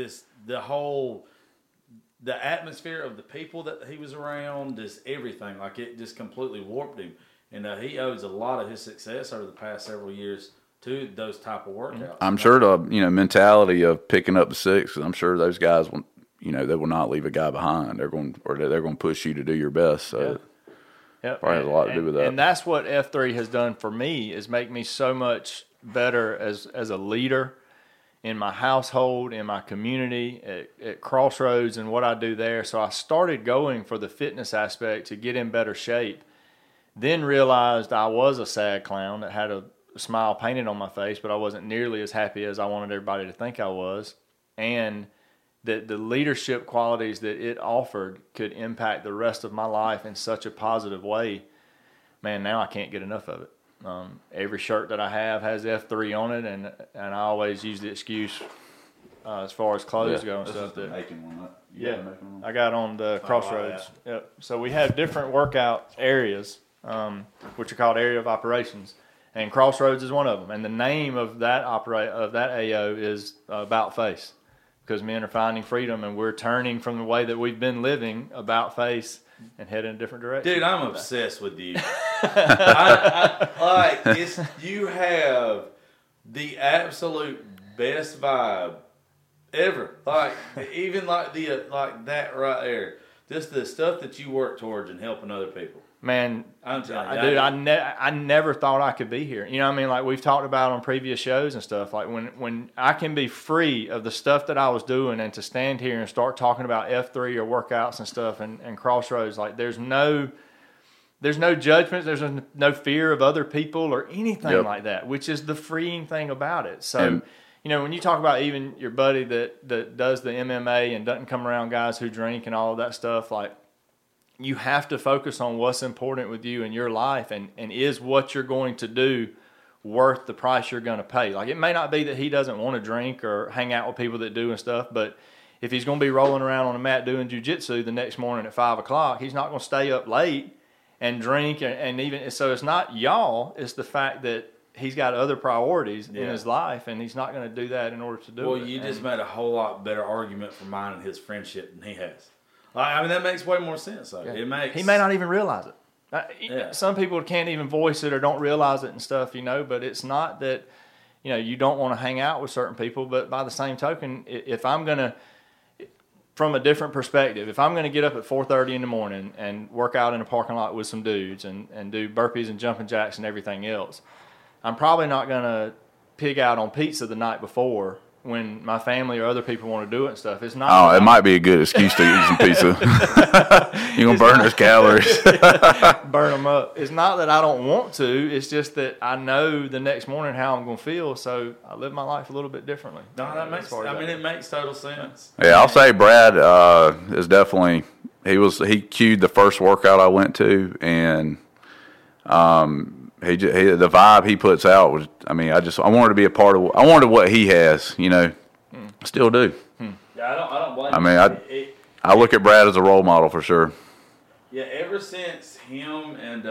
the atmosphere of the people that he was around, just everything. Like it just completely warped him, and he owes a lot of his success over the past several years to those type of workouts. I'm sure the mentality of picking up the six. I'm sure those guys will. They will not leave a guy behind. They're going to push you to do your best. So, probably has a lot to do with that. And that's what F3 has done for me is make me so much better as a leader in my household, in my community, at Crossroads, and what I do there. So I started going for the fitness aspect to get in better shape. Then realized I was a sad clown that had a smile painted on my face, but I wasn't nearly as happy as I wanted everybody to think I was, and that the leadership qualities that it offered could impact the rest of my life in such a positive way. Man, now I can't get enough of it. Every shirt that I have has F3 on it, and I always use the excuse as far as clothes go and stuff. I got on the Crossroads. So we have different workout areas, which are called area of operations, and Crossroads is one of them. And the name of that AO is About Face. Because men are finding freedom, and we're turning from the way that we've been living about face and heading in a different direction. Dude, I'm obsessed with you. You have the absolute best vibe ever. Like even like that right there. Just the stuff that you work towards and helping other people. Man, I'm telling you, dude, I never thought I could be here. You know what I mean? Like we've talked about on previous shows and stuff. Like when I can be free of the stuff that I was doing and to stand here and start talking about F3 or workouts and stuff and Crossroads, like there's no judgment, there's no fear of other people or anything like that, which is the freeing thing about it. So, when you talk about even your buddy that does the MMA and doesn't come around guys who drink and all of that stuff, like, you have to focus on what's important with you in your life and is what you're going to do worth the price you're going to pay. Like, it may not be that he doesn't want to drink or hang out with people that do and stuff, but if he's going to be rolling around on a mat doing jiu-jitsu the next morning at 5 o'clock, he's not going to stay up late and drink. And even so, it's not y'all, it's the fact that he's got other priorities in his life, and he's not going to do that in order to do it. Well, you just made a whole lot better argument for mine and his friendship than he has. I mean, that makes way more sense, though. Yeah. He may not even realize it. Some people can't even voice it or don't realize it and stuff, but it's not that, you don't want to hang out with certain people. But by the same token, if I'm going to, from a different perspective, if I'm going to get up at 4:30 in the morning and work out in a parking lot with some dudes and do burpees and jumping jacks and everything else, I'm probably not going to pig out on pizza the night before when my family or other people want to do it and stuff. It's not. Oh, it might be a good excuse to eat some pizza. You're going to burn those calories. Burn them up. It's not that I don't want to. It's just that I know the next morning how I'm going to feel, so I live my life a little bit differently. No, that makes. It makes total sense. Yeah, I'll say Brad is definitely. He cued the first workout I went to, and the vibe he puts out was. I mean, I wanted to be a part of. I wanted what he has. Still do. Yeah, I don't blame. I mean, I look at Brad as a role model for sure. Yeah, ever since him and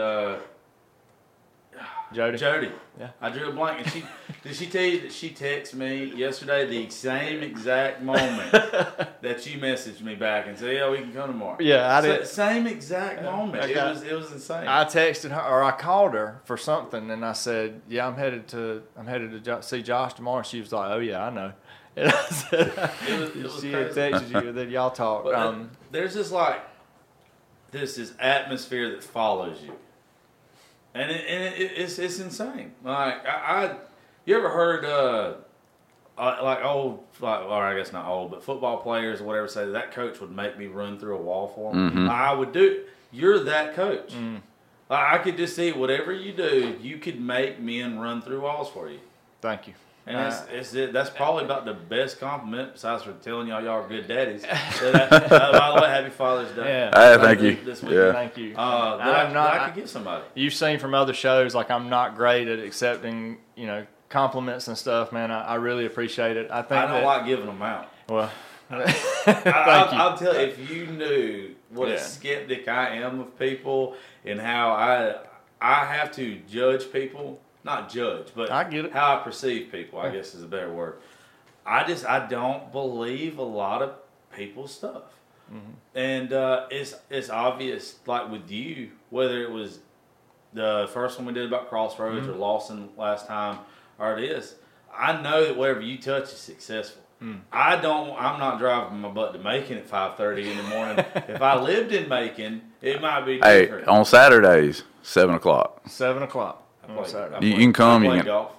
Jody. Yeah. I drew a blank. And did she tell you that she texted me yesterday the same exact moment that you messaged me back and said, yeah, we can come tomorrow? Yeah, I did. Same exact moment. It was insane. I texted her, or I called her for something, and I said, yeah, I'm headed to see Josh tomorrow. And she was like, oh, yeah, I know. And I said, it was she crazy. had texted you, that y'all talked. But there's just like this atmosphere that follows you. And it's insane. Like you ever heard like old, or I guess not old, but football players or whatever say that coach would make me run through a wall for him. Mm-hmm. I would do. You're that coach. I could just see whatever you do, you could make men run through walls for you. Thank you. And that's probably about the best compliment, besides for telling y'all are good daddies. So by the way, happy Father's Day. Yeah. Thank you. This week. Yeah. Thank you. I could give somebody. You've seen from other shows, like I'm not great at accepting, compliments and stuff, man. I really appreciate it. I don't like giving them out. Well, I'll tell you, if you knew what a skeptic I am of people and how I have to judge people. Not judge, but I get it. How I perceive people, I guess is a better word. I don't believe a lot of people's stuff. Mm-hmm. And it's obvious, like with you, whether it was the first one we did about Crossroads or Lawson last time, or it is, I know that whatever you touch is successful. I'm not driving my butt to Macon at 5:30 in the morning. If I lived in Macon, it might be different. Hey, on Saturdays, 7 o'clock. 7 o'clock. You can come. I play golf.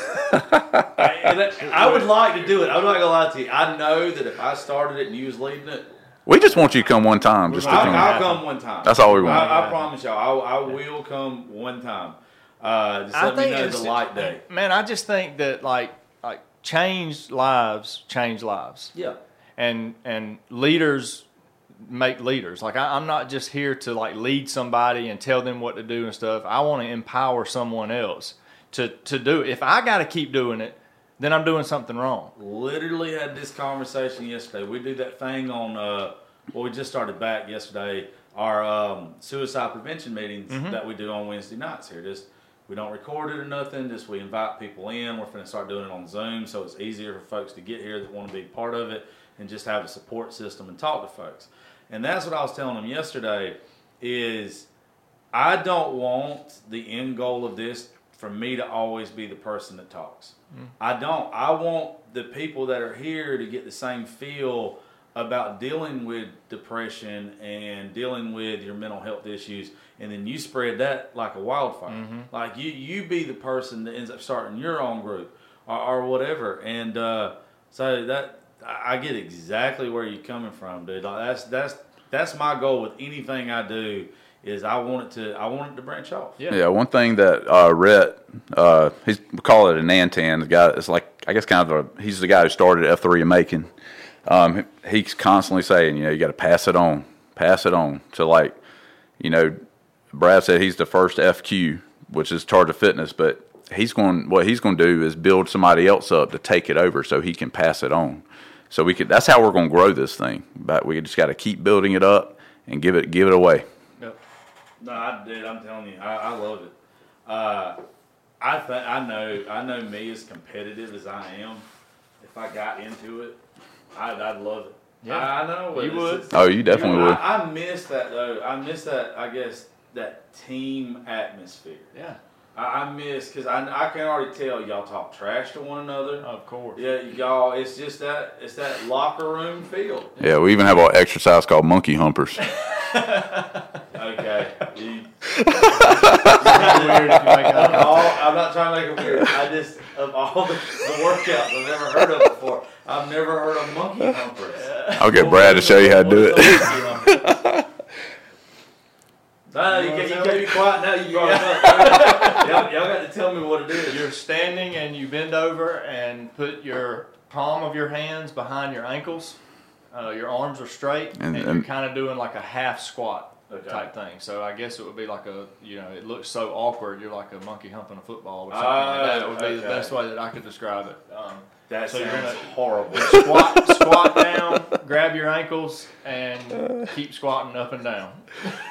I would like to do it. I'm not gonna lie to you. I know that if I started it and you was leading it, We just want you to come one time. I'll come one time. That's all we want. I promise y'all. I will come one time. Just let me know the light day. Man, I just think that like changed lives change lives. Yeah. And leaders make leaders. Like I'm not just here to like lead somebody and tell them what to do and stuff. I want to empower someone else to do it. If I got to keep doing it, then I'm doing something wrong. Literally had this conversation yesterday. We do that thing on we just started back yesterday, our suicide prevention meetings that we do on Wednesday nights here. We don't record it or nothing. Just we invite people in. We're going to start doing it on Zoom, so it's easier for folks to get here that want to be part of it and just have a support system and talk to folks. And that's what I was telling them yesterday is I don't want the end goal of this for me to always be the person that talks. I don't. I want the people that are here to get the same feel about dealing with depression and dealing with your mental health issues, and then you spread that like a wildfire. Like you be the person that ends up starting your own group or whatever. And so that I get exactly where you're coming from, dude. Like that's my goal with anything I do. Is I want it to branch off. Yeah. One thing that Rhett, we call it a Nantan. The guy is like, I guess he's the guy who started F3 in Macon. He's constantly saying, you got to pass it on. So like, Brad said he's the first FQ, which is Charge of Fitness, but what he's going to do is build somebody else up to take it over so he can pass it on. So that's how we're going to grow this thing. But we just got to keep building it up and give it away. No, I'm telling you, I love it. I know me as competitive as I am. If I got into it, I'd love it. Yeah, I know you would. Oh, you definitely would. I miss that though. I miss that. I guess that team atmosphere. Yeah. I miss because I can already tell y'all talk trash to one another. Of course. Yeah, y'all. It's just that locker room feel. Yeah, we even have an exercise called monkey humpers. Okay. I'm not trying to make it weird. I just of all the workouts I've never heard of before, I've never heard of monkey humpers. I'll get Brad to show you how to do it. No, you can't be quiet now. You brought it up. Y'all got to tell me what it is. You're standing and you bend over and put your palm of your hands behind your ankles. Your arms are straight, and you're kind of doing like a half squat type thing. So I guess it would be like it looks so awkward. You're like a monkey humping a football or something like that. It would be the best way that I could describe it. That so sounds horrible. Squat down, grab your ankles, and keep squatting up and down.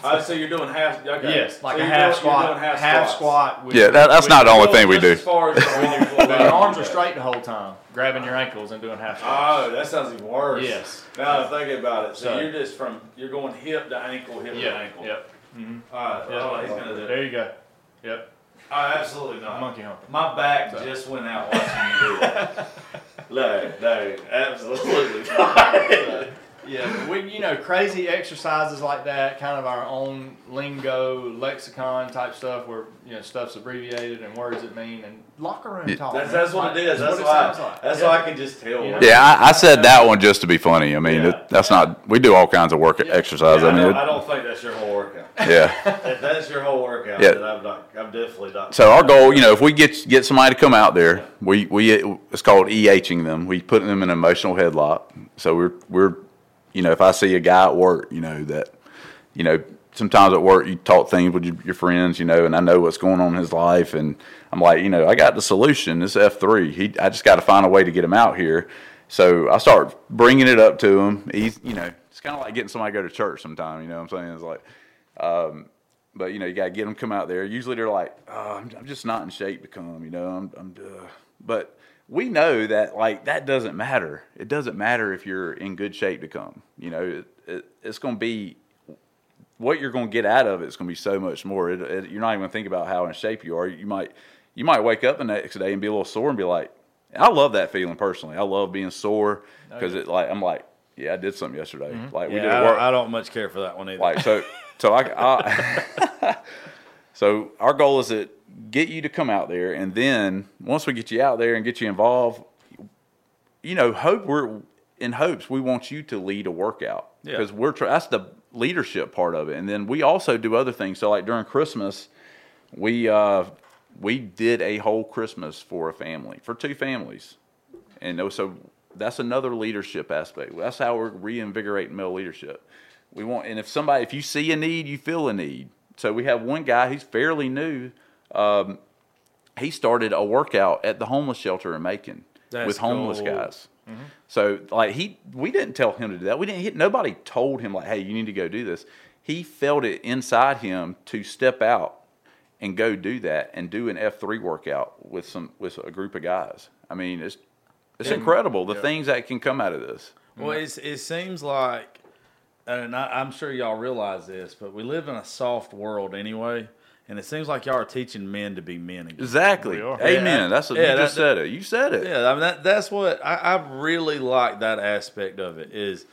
So you're doing half. Okay. Yes, like so a you're half doing- squat. You're doing half squats. squat. With, Yeah, that's not the only thing we do. As far as When your arms are straight the whole time, grabbing your ankles and doing half squats. Oh, that sounds even worse. Yes. Now I'm thinking about it. So So- you're going hip to ankle, hip to ankle. Yep. All right. Oh, he's gonna do it. There you go. Yep. Oh, absolutely not. Monkey hump. My back just went out watching you do it. No, absolutely not. Yeah, but we, crazy exercises like that, kind of our own lingo, lexicon type stuff where, stuff's abbreviated and words that mean, and locker room talk. That's what it is. That's what it why. sounds like. That's Yeah. why I can just tell. Yeah. Yeah, I said that one just to be funny. I mean, Yeah. that's not. We do all kinds of exercise. I mean, I don't think that's your whole workout. yeah. If that's your whole workout, Yeah. then I'm definitely not. So our goal, if we get somebody to come out there, we it's called EHing them. We put them in an emotional headlock. So we're if I see a guy at work, that sometimes at work you talk things with your friends, and I know what's going on in his life, and I'm like, I got the solution. It's F3. I just got to find a way to get him out here. So I start bringing it up to him. He's, it's kind of like getting somebody to go to church sometime. You know what I'm saying? It's like, but you got to get them come out there. Usually they're like, oh, I'm just not in shape to come. But we know that that doesn't matter. It doesn't matter if you're in good shape to come. It's going to be what you're going to get out of it. It's going to be so much more. You're not even going to think about how in shape you are. You might wake up the next day and be a little sore and be like, I love that feeling personally. I love being sore because I'm like, yeah, I did something yesterday. Mm-hmm. Yeah, We did work. I don't much care for that one either. So our goal is to get you to come out there, and then once we get you out there and get you involved, we're in hopes we want you to lead a workout because that's the leadership part of it, and then we also do other things. So like during Christmas, we did a whole Christmas for two families, and so that's another leadership aspect. That's how we're reinvigorating male leadership. And if you see a need, you feel a need. So we have one guy, he's fairly new. He started a workout at the homeless shelter in Macon with homeless guys. Mm-hmm. So we didn't tell him to do that. Nobody told him hey, you need to go do this. He felt it inside him to step out and go do that and do an F3 workout with a group of guys. I mean, it's incredible the things that can come out of this. Well, it seems like, and I'm sure y'all realize this, but we live in a soft world anyway, and it seems like y'all are teaching men to be men again. Exactly. We are. Amen. Yeah, You just said it. You said it. Yeah, I mean that's what I really like that aspect of it is,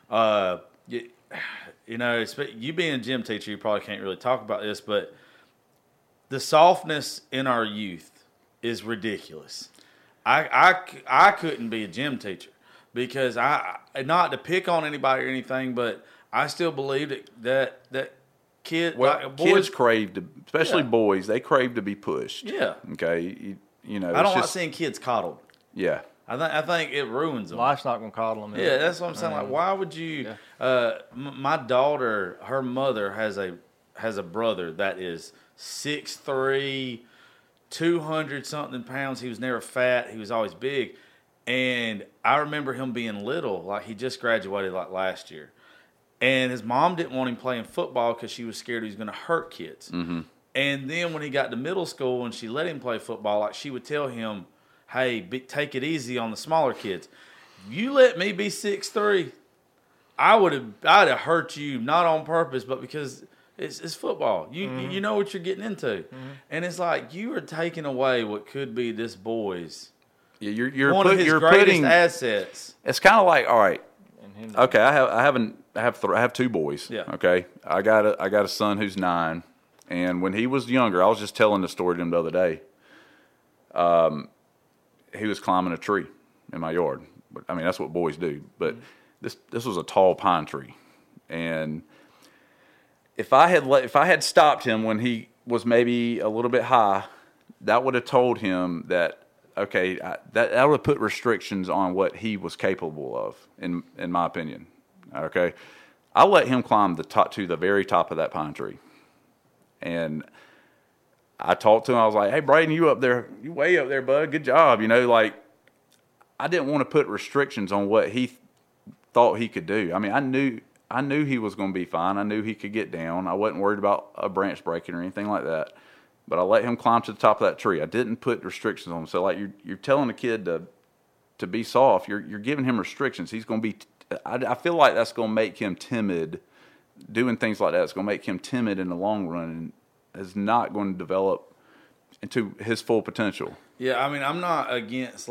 you being a gym teacher, you probably can't really talk about this, but the softness in our youth is ridiculous. I couldn't be a gym teacher because not to pick on anybody or anything, but I still believe that kids crave to, especially boys, they crave to be pushed. Yeah. Okay. I don't like seeing kids coddled. Yeah. I think it ruins them. Life's not going to coddle them. Yeah, that's what I'm saying. Why would you? Yeah. My daughter, her mother has a brother that is 6'3", 200 something pounds. He was never fat. He was always big, and I remember him being little. Like he just graduated last year, and his mom didn't want him playing football because she was scared he was going to hurt kids. Mm-hmm. And then when he got to middle school and she let him play football, she would tell him, hey, take it easy on the smaller kids. You let me be 6'3", I'd have hurt you, not on purpose, but because it's football. You know what you're getting into. Mm-hmm. And it's like you are taking away what could be this boy's one of his greatest assets. It's kind of like, all right, okay, I have two boys. Yeah. Okay. I got a son who's 9, and when he was younger, I was just telling the story to him the other day. He was climbing a tree in my yard. I mean, that's what boys do. But this was a tall pine tree, and if I had stopped him when he was maybe a little bit high, that would have told him that okay, that would have put restrictions on what he was capable of, in my opinion. Okay, I let him climb to the very top of that pine tree, and I talked to him. I was like, "Hey, Braden, you way up there, bud. Good job." I didn't want to put restrictions on what he thought he could do. I mean, I knew he was going to be fine. I knew he could get down. I wasn't worried about a branch breaking or anything like that. But I let him climb to the top of that tree. I didn't put restrictions on him. So like you're telling a kid to be soft. You're giving him restrictions. He's going to be. I feel like that's going to make him timid. Doing things like that is going to make him timid in the long run, and is not going to develop into his full potential. Yeah, I mean, I'm not against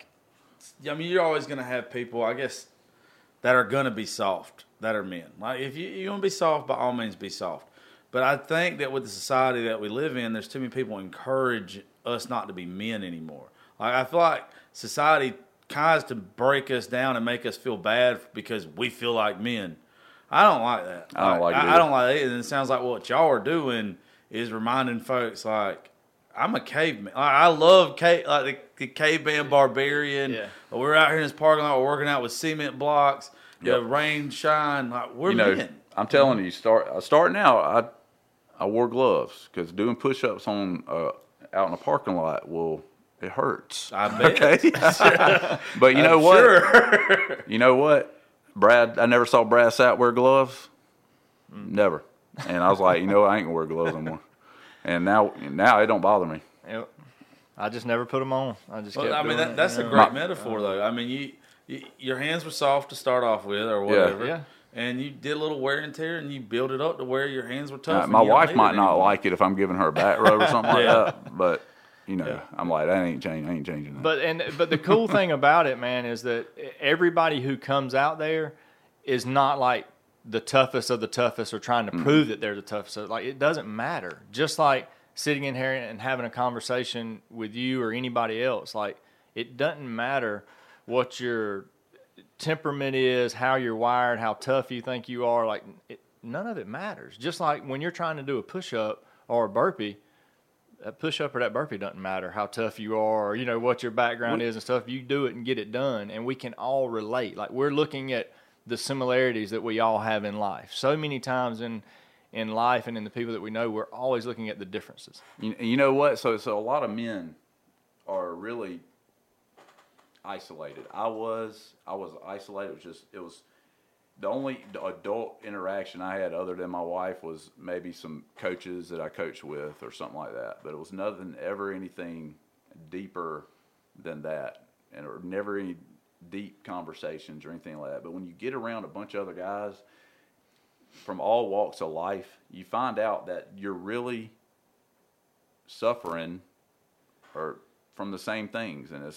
you're always going to have people, I guess, that are going to be soft, that are men. Like, if you want to be soft, by all means be soft. But I think that with the society that we live in, there's too many people who encourage us not to be men anymore. Like, I feel like society tries to break us down and make us feel bad because we feel like men. I don't like that. I don't like it. I don't like it. And it sounds like what y'all are doing is reminding folks, like, I'm a caveman. I love the caveman barbarian. Yeah. We're out here in this parking lot. We're working out with cement blocks. The rain, shine. Like, we're men. I'm telling you, starting out, I wore gloves because doing push-ups on out in a parking lot, it hurts. I bet. Okay. But you know what? Sure. You know what? Brad, I never saw Brad Sapp wear gloves. Never. And I was like, I ain't gonna wear gloves anymore. And now it don't bother me. Yep. I just never put them on. I just kept doing it, that's a great metaphor, though. I mean, your hands were soft to start off with, or whatever. Yeah. And you did a little wear and tear, and you built it up to where your hands were tough. My wife might not like it if I'm giving her a back rub or something like that, but I'm like, I ain't changing that. But the cool thing about it, man, is that everybody who comes out there is not like the toughest of the toughest or trying to prove that they're the toughest. Like, it doesn't matter. Just like sitting in here and having a conversation with you or anybody else, like, it doesn't matter what your temperament is, how you're wired, how tough you think you are. Like, none of it matters. Just like when you're trying to do a push-up or a burpee, that push-up or that burpee doesn't matter how tough you are or, what your background is and stuff. You do it and get it done, and we can all relate. Like, we're looking at the similarities that we all have in life. So many times in life and in the people that we know, we're always looking at the differences. You know what? So a lot of men are really isolated. I was isolated. It was the only adult interaction I had other than my wife was maybe some coaches that I coached with or something like that. But it was anything deeper than that, and or never any deep conversations or anything like that. But when you get around a bunch of other guys from all walks of life, you find out that you're really suffering or from the same things, and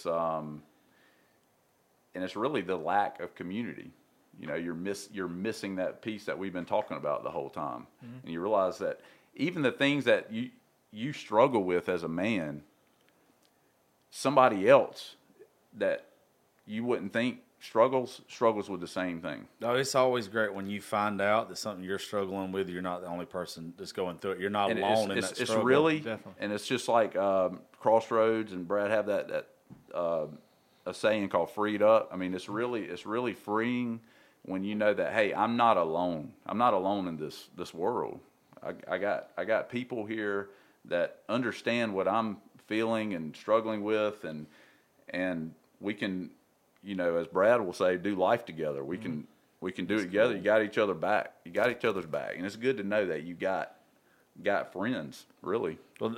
it's really the lack of community. You're missing that piece that we've been talking about the whole time, and you realize that even the things that you struggle with as a man, somebody else that you wouldn't think struggles with the same thing. No, it's always great when you find out that something you're struggling with, you're not the only person that's going through it. You're not alone in that struggle. It's really, definitely. And it's just like Crossroads and Brad have that a saying called "freed up." I mean, it's really freeing when you know that, hey, I'm not alone. I'm not alone in this world. I got people here that understand what I'm feeling and struggling with, and we can, as Brad will say, do life together. We can do it together. Cool. You got each other back. You got each other's back, and it's good to know that you got friends, really. Well,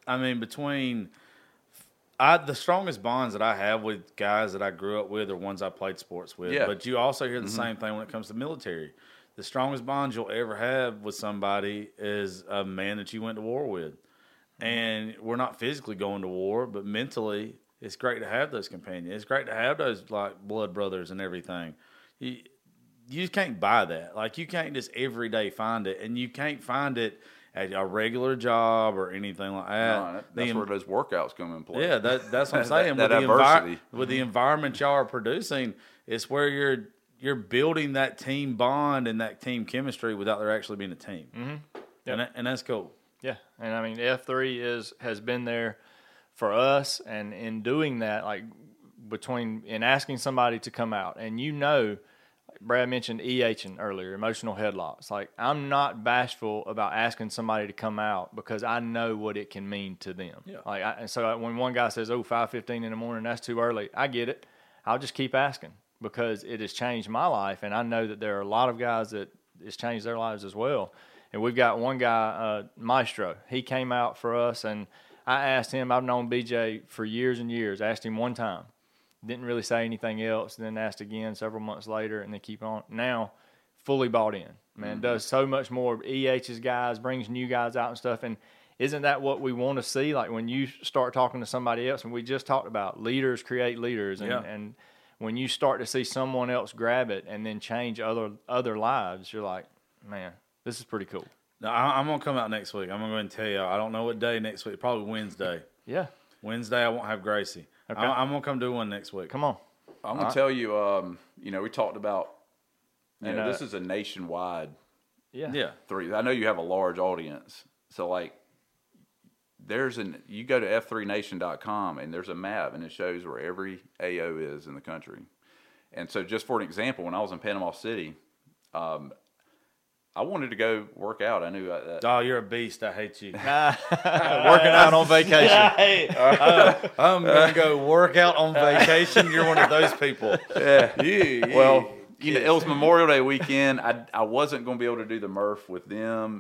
the strongest bonds that I have with guys that I grew up with are ones I played sports with. Yeah. But you also hear the same thing when it comes to military. The strongest bonds you'll ever have with somebody is a man that you went to war with. And we're not physically going to war, but mentally, it's great to have those companions. It's great to have those like blood brothers and everything. You just can't buy that. Like, you can't just every day find it, and you can't find it at a regular job or anything like that. No, that's where those workouts come in play. Yeah, that's what I'm saying. that adversity. With the environment y'all are producing, it's where you're building that team bond and that team chemistry without there actually being a team. Mm-hmm. Yep. And that's cool. Yeah, and I mean, F3 has been there for us, and in doing that, like in asking somebody to come out, and Brad mentioned EHing earlier, emotional headlocks. Like, I'm not bashful about asking somebody to come out because I know what it can mean to them. Yeah. So when one guy says, 5:15 in the morning, that's too early, I get it. I'll just keep asking. because it has changed my life, and I know that there are a lot of guys that it's changed their lives as well. And we've got one guy, Maestro. He came out for us, and I asked him. I've known BJ for years and years. I asked him one time. Didn't really say anything else. Then asked again several months later, and then keep on. Now, fully bought in. Man, does so much more. EH's guys, brings new guys out and stuff. And isn't that what we want to see? Like when you start talking to somebody else, and we just talked about leaders create leaders. And when you start to see someone else grab it and then change other lives, you're like, man, this is pretty cool. No, I'm going to come out next week. I'm going to go and tell you. I don't know what day next week. Probably Wednesday. Yeah. Wednesday I won't have Gracie. Okay. I'm going to come do one next week. Come on. I'm going to tell you, we talked about, this is a nationwide Yeah. three. I know you have a large audience. So, like, you go to f3nation.com, and there's a map, and it shows where every AO is in the country. And so just for an example, when I was in Panama City, I wanted to go work out. I knew that. Oh, you're a beast. I hate you. Working out on vacation. I'm going to go work out on vacation. You're one of those people. Yeah. Well, it was Memorial Day weekend. I wasn't going to be able to do the Murph with them.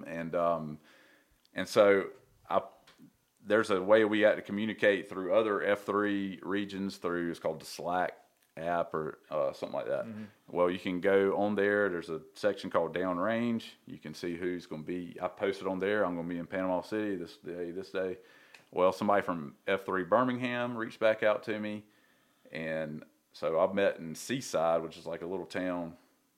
And so there's a way we had to communicate through other F3 regions through, it's called the Slack app or something like that. Mm-hmm. Well, you can go on there. There's a section called Downrange. You can see who's going to be. I posted on there. I'm going to be in Panama City this day. Well, somebody from F3 Birmingham reached back out to me, and so I met in Seaside, which is like a little town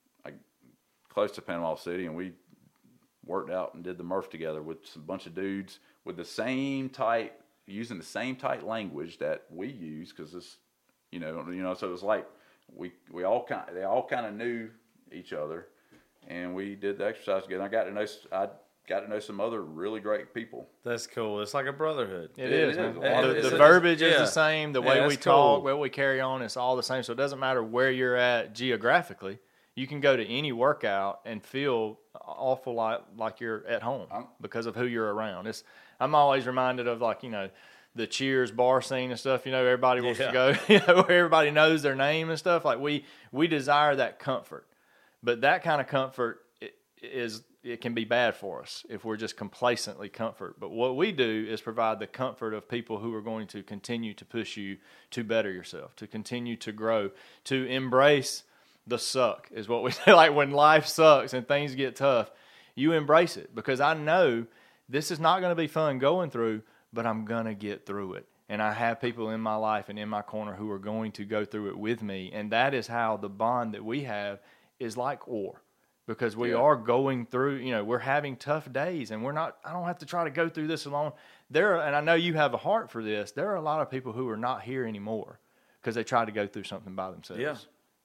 close to Panama City, and we worked out and did the Murph together with a bunch of dudes with the same type, using the same type language that we use, because it's, so it was like they all kind of knew each other, and we did the exercise together. I got to know some other really great people. That's cool. It's like a brotherhood. It is. The verbiage is the same. The way we talk, what we carry on, it's all the same. So it doesn't matter where you're at geographically. You can go to any workout and feel awful like you're at home because of who you're around. I'm always reminded of the Cheers bar scene and stuff. Everybody wants to go. Where everybody knows their name and stuff. Like we desire that comfort, but that kind of comfort it can be bad for us if we're just complacently comfort. But what we do is provide the comfort of people who are going to continue to push you to better yourself, to continue to grow, to embrace the suck is what we say. Like when life sucks and things get tough, you embrace it, because I know this is not going to be fun going through, but I'm going to get through it. And I have people in my life and in my corner who are going to go through it with me. And that is how the bond that we have is like ore, because we are going through, we're having tough days, and I don't have to try to go through this alone. And I know you have a heart for this. There are a lot of people who are not here anymore because they tried to go through something by themselves. Yeah.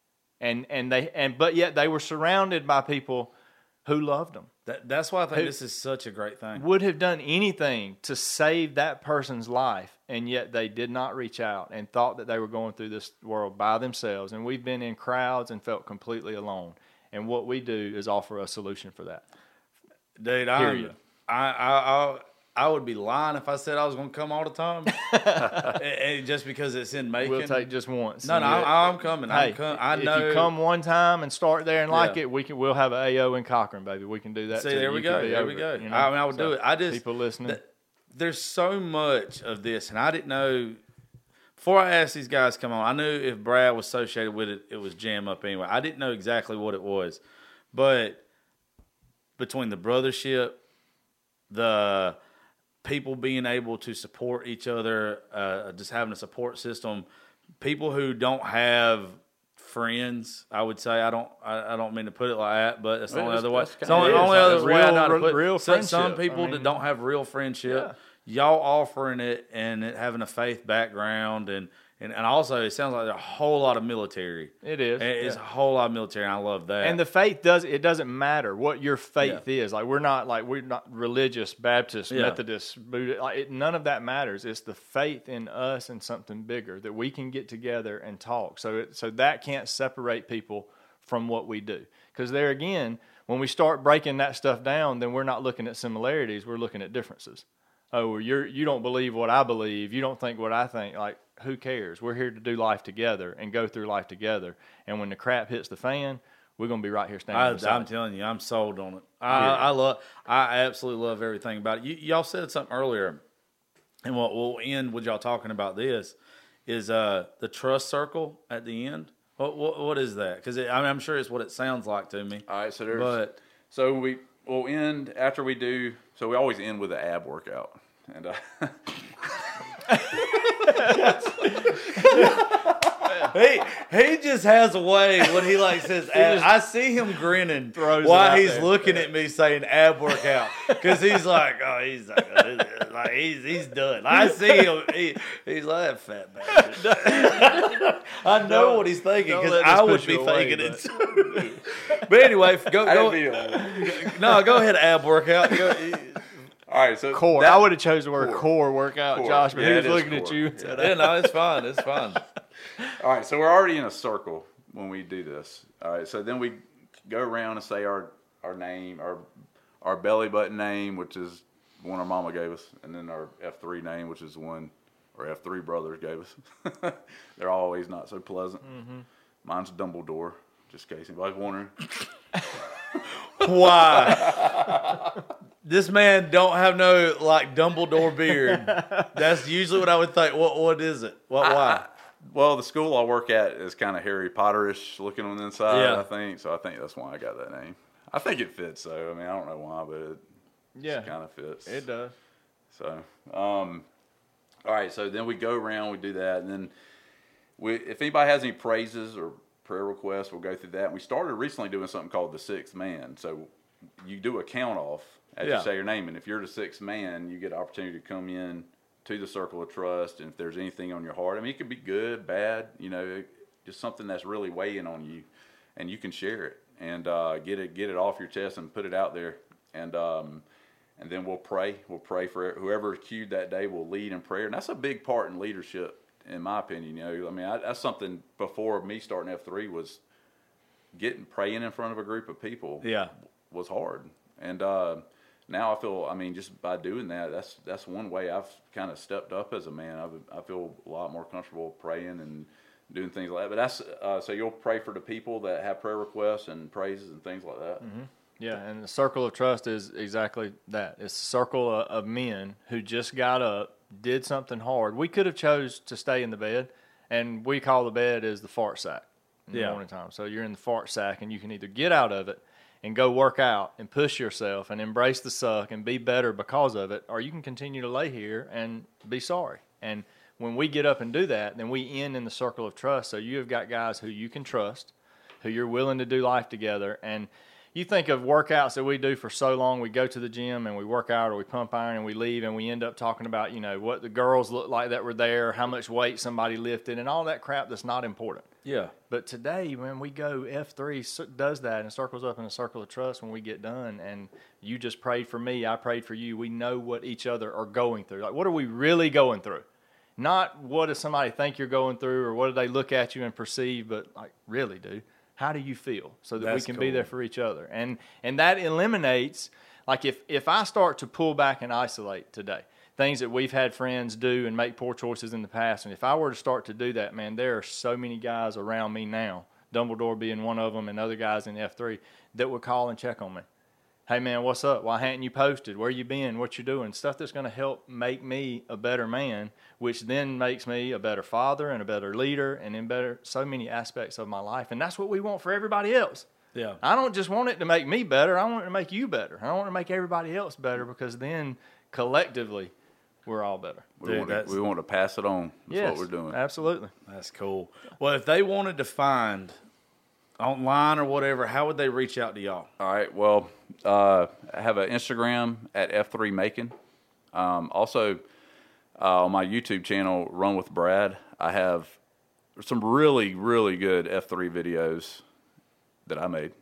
But yet they were surrounded by people who loved them. That's why I think this is such a great thing. Would have done anything to save that person's life, and yet they did not reach out and thought that they were going through this world by themselves. And we've been in crowds and felt completely alone. And what we do is offer a solution for that. Dude, I would be lying if I said I was going to come all the time. and just because it's in Macon. We'll take just once. No, I'm coming. Hey, I know. If you come one time and start there and like it, we'll have an AO in Cochran, baby. We can do that. See, there we go. There we go. I would do it. People listening. There's so much of this, and I didn't know. Before I asked these guys to come on, I knew if Brad was associated with it, it was Jam Up anyway. I didn't know exactly what it was. But between the brothership, the people being able to support each other, just having a support system, people who don't have friends, I would say. I don't mean to put it like that, but that's the only other way. It's the only other way I know to put it. Real friendship. Some people that don't have real friendship, y'all offering it and it having a faith background, and also it sounds like there's a whole lot of military. It is. It's a whole lot of military, and I love that. And the faith doesn't matter what your faith is. Like we're not religious, Baptist, Methodist, Buddhist. None of that matters. It's the faith in us and something bigger that we can get together and talk. So that can't separate people from what we do. Because there again, when we start breaking that stuff down, then we're not looking at similarities. We're looking at differences. oh, well, you don't believe what I believe, you don't think what I think. Like, who cares? We're here to do life together and go through life together. And when the crap hits the fan, we're going to be right here standing beside I'm telling you, I'm sold on it. I absolutely love everything about it. Y'all said something earlier, and we'll end with y'all talking about this, is the trust circle at the end. What is that? Because I'm sure it's what it sounds like to me. All right, so we'll end after we do. So we always end with an ab workout, and he just has a way when he like says ab. I see him grinning while he's looking at me saying ab workout, because he's like, oh, he's done. I see him. He's like, that fat bastard. I know what he's thinking, because I would be thinking it too. But anyway, go ahead, ab workout. All right, so core. I would have chosen the word core workout, Josh, but he was looking at you. Yeah, no, it's fine. It's fine. All right, so we're already in a circle when we do this. All right, so then we go around and say our name, our belly button name, which is one our mama gave us, and then our F3 name, which is one our F3 brothers gave us. They're always not so pleasant. Mm-hmm. Mine's Dumbledore, just in case anybody's wondering. Why? This man don't have no like Dumbledore beard. That's usually what I would think. What is it? Why? Well, the school I work at is kind of Harry Potter-ish looking on the inside, I think. So I think that's why I got that name. I think it fits, though. I mean, I don't know why, but it kind of fits. It does. So, all right. So then we go around, we do that, and then if anybody has any praises or prayer requests, we'll go through that. And we started recently doing something called the sixth man. So you do a count off as you say your name, and if you're the sixth man, you get an opportunity to come in to the circle of trust, and if there's anything on your heart, I mean, it could be good, bad, just something that's really weighing on you, and you can share it and get it off your chest and put it out there, and then we'll pray. We'll pray for whoever cued that day. We'll lead in prayer, and that's a big part in leadership, in my opinion. I mean, that's something before me starting F3 was praying in front of a group of people. Yeah, was hard, and now I feel, I mean, just by doing that, that's one way I've kind of stepped up as a man. I feel a lot more comfortable praying and doing things like that. But that's so you'll pray for the people that have prayer requests and praises and things like that. Mm-hmm. Yeah, and the circle of trust is exactly that. It's a circle of men who just got up, did something hard. We could have chose to stay in the bed, and we call the bed as the fart sack in the morning time. So you're in the fart sack, and you can either get out of it and go work out and push yourself and embrace the suck and be better because of it, or you can continue to lay here and be sorry. And when we get up and do that, then we end in the circle of trust. So you have got guys who you can trust, who you're willing to do life together. And you think of workouts that we do for so long. We go to the gym and we work out or we pump iron and we leave and we end up talking about, what the girls look like that were there, how much weight somebody lifted, and all that crap that's not important. Yeah. But today, when we go, F3 does that and circles up in a circle of trust when we get done. And you just prayed for me, I prayed for you. We know what each other are going through. Like, what are we really going through? Not what does somebody think you're going through or what do they look at you and perceive, but like, really, dude, how do you feel? So that we can be there for each other. And that eliminates, like if I start to pull back and isolate today, things that we've had friends do and make poor choices in the past, and if I were to start to do that, man, there are so many guys around me now, Dumbledore being one of them and other guys in F3, that would call and check on me. Hey, man, what's up? Why hadn't you posted? Where you been? What you doing? Stuff that's going to help make me a better man, which then makes me a better father and a better leader and in better so many aspects of my life. And that's what we want for everybody else. Yeah. I don't just want it to make me better. I want it to make you better. I want to make everybody else better, because then collectively we're all better. We want to pass it on. That's what we're doing. Absolutely. That's cool. Well, if they wanted to find online or whatever, how would they reach out to y'all? All right. Well, I have an Instagram at F3Macon. Also, on my YouTube channel, Run with Brad, I have some really, really good F3 videos that I made.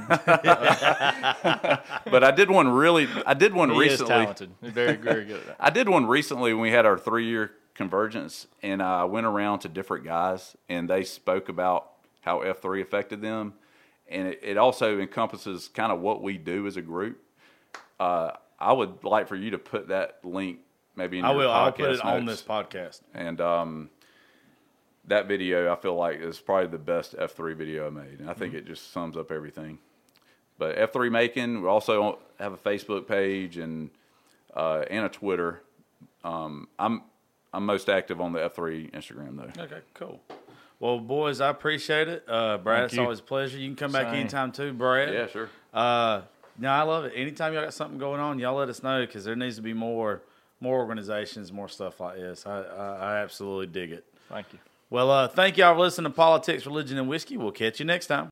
But I did one recently. He is talented. He's very, very good at that. I did one recently when we had our 3-year convergence, and I went around to different guys, and they spoke about how F3 affected them. And it also encompasses kind of what we do as a group. I would like for you to put that link maybe in I your will. I'll put podcast it on notes. this podcast. And that video, I feel like, is probably the best F3 video I made. And I think it just sums up everything. But F3 Macon, we also have a Facebook page and a Twitter. I'm most active on the F3 Instagram, though. Okay, cool. Well, boys, I appreciate it. Brad, it's you. always a pleasure. You can come back Same. anytime too, Brad. Yeah, sure. No, I love it. Anytime y'all got something going on, y'all let us know because there needs to be more organizations, more stuff like this. I absolutely dig it. Thank you. Well, thank y'all for listening to Politics, Religion, and Whiskey. We'll catch you next time.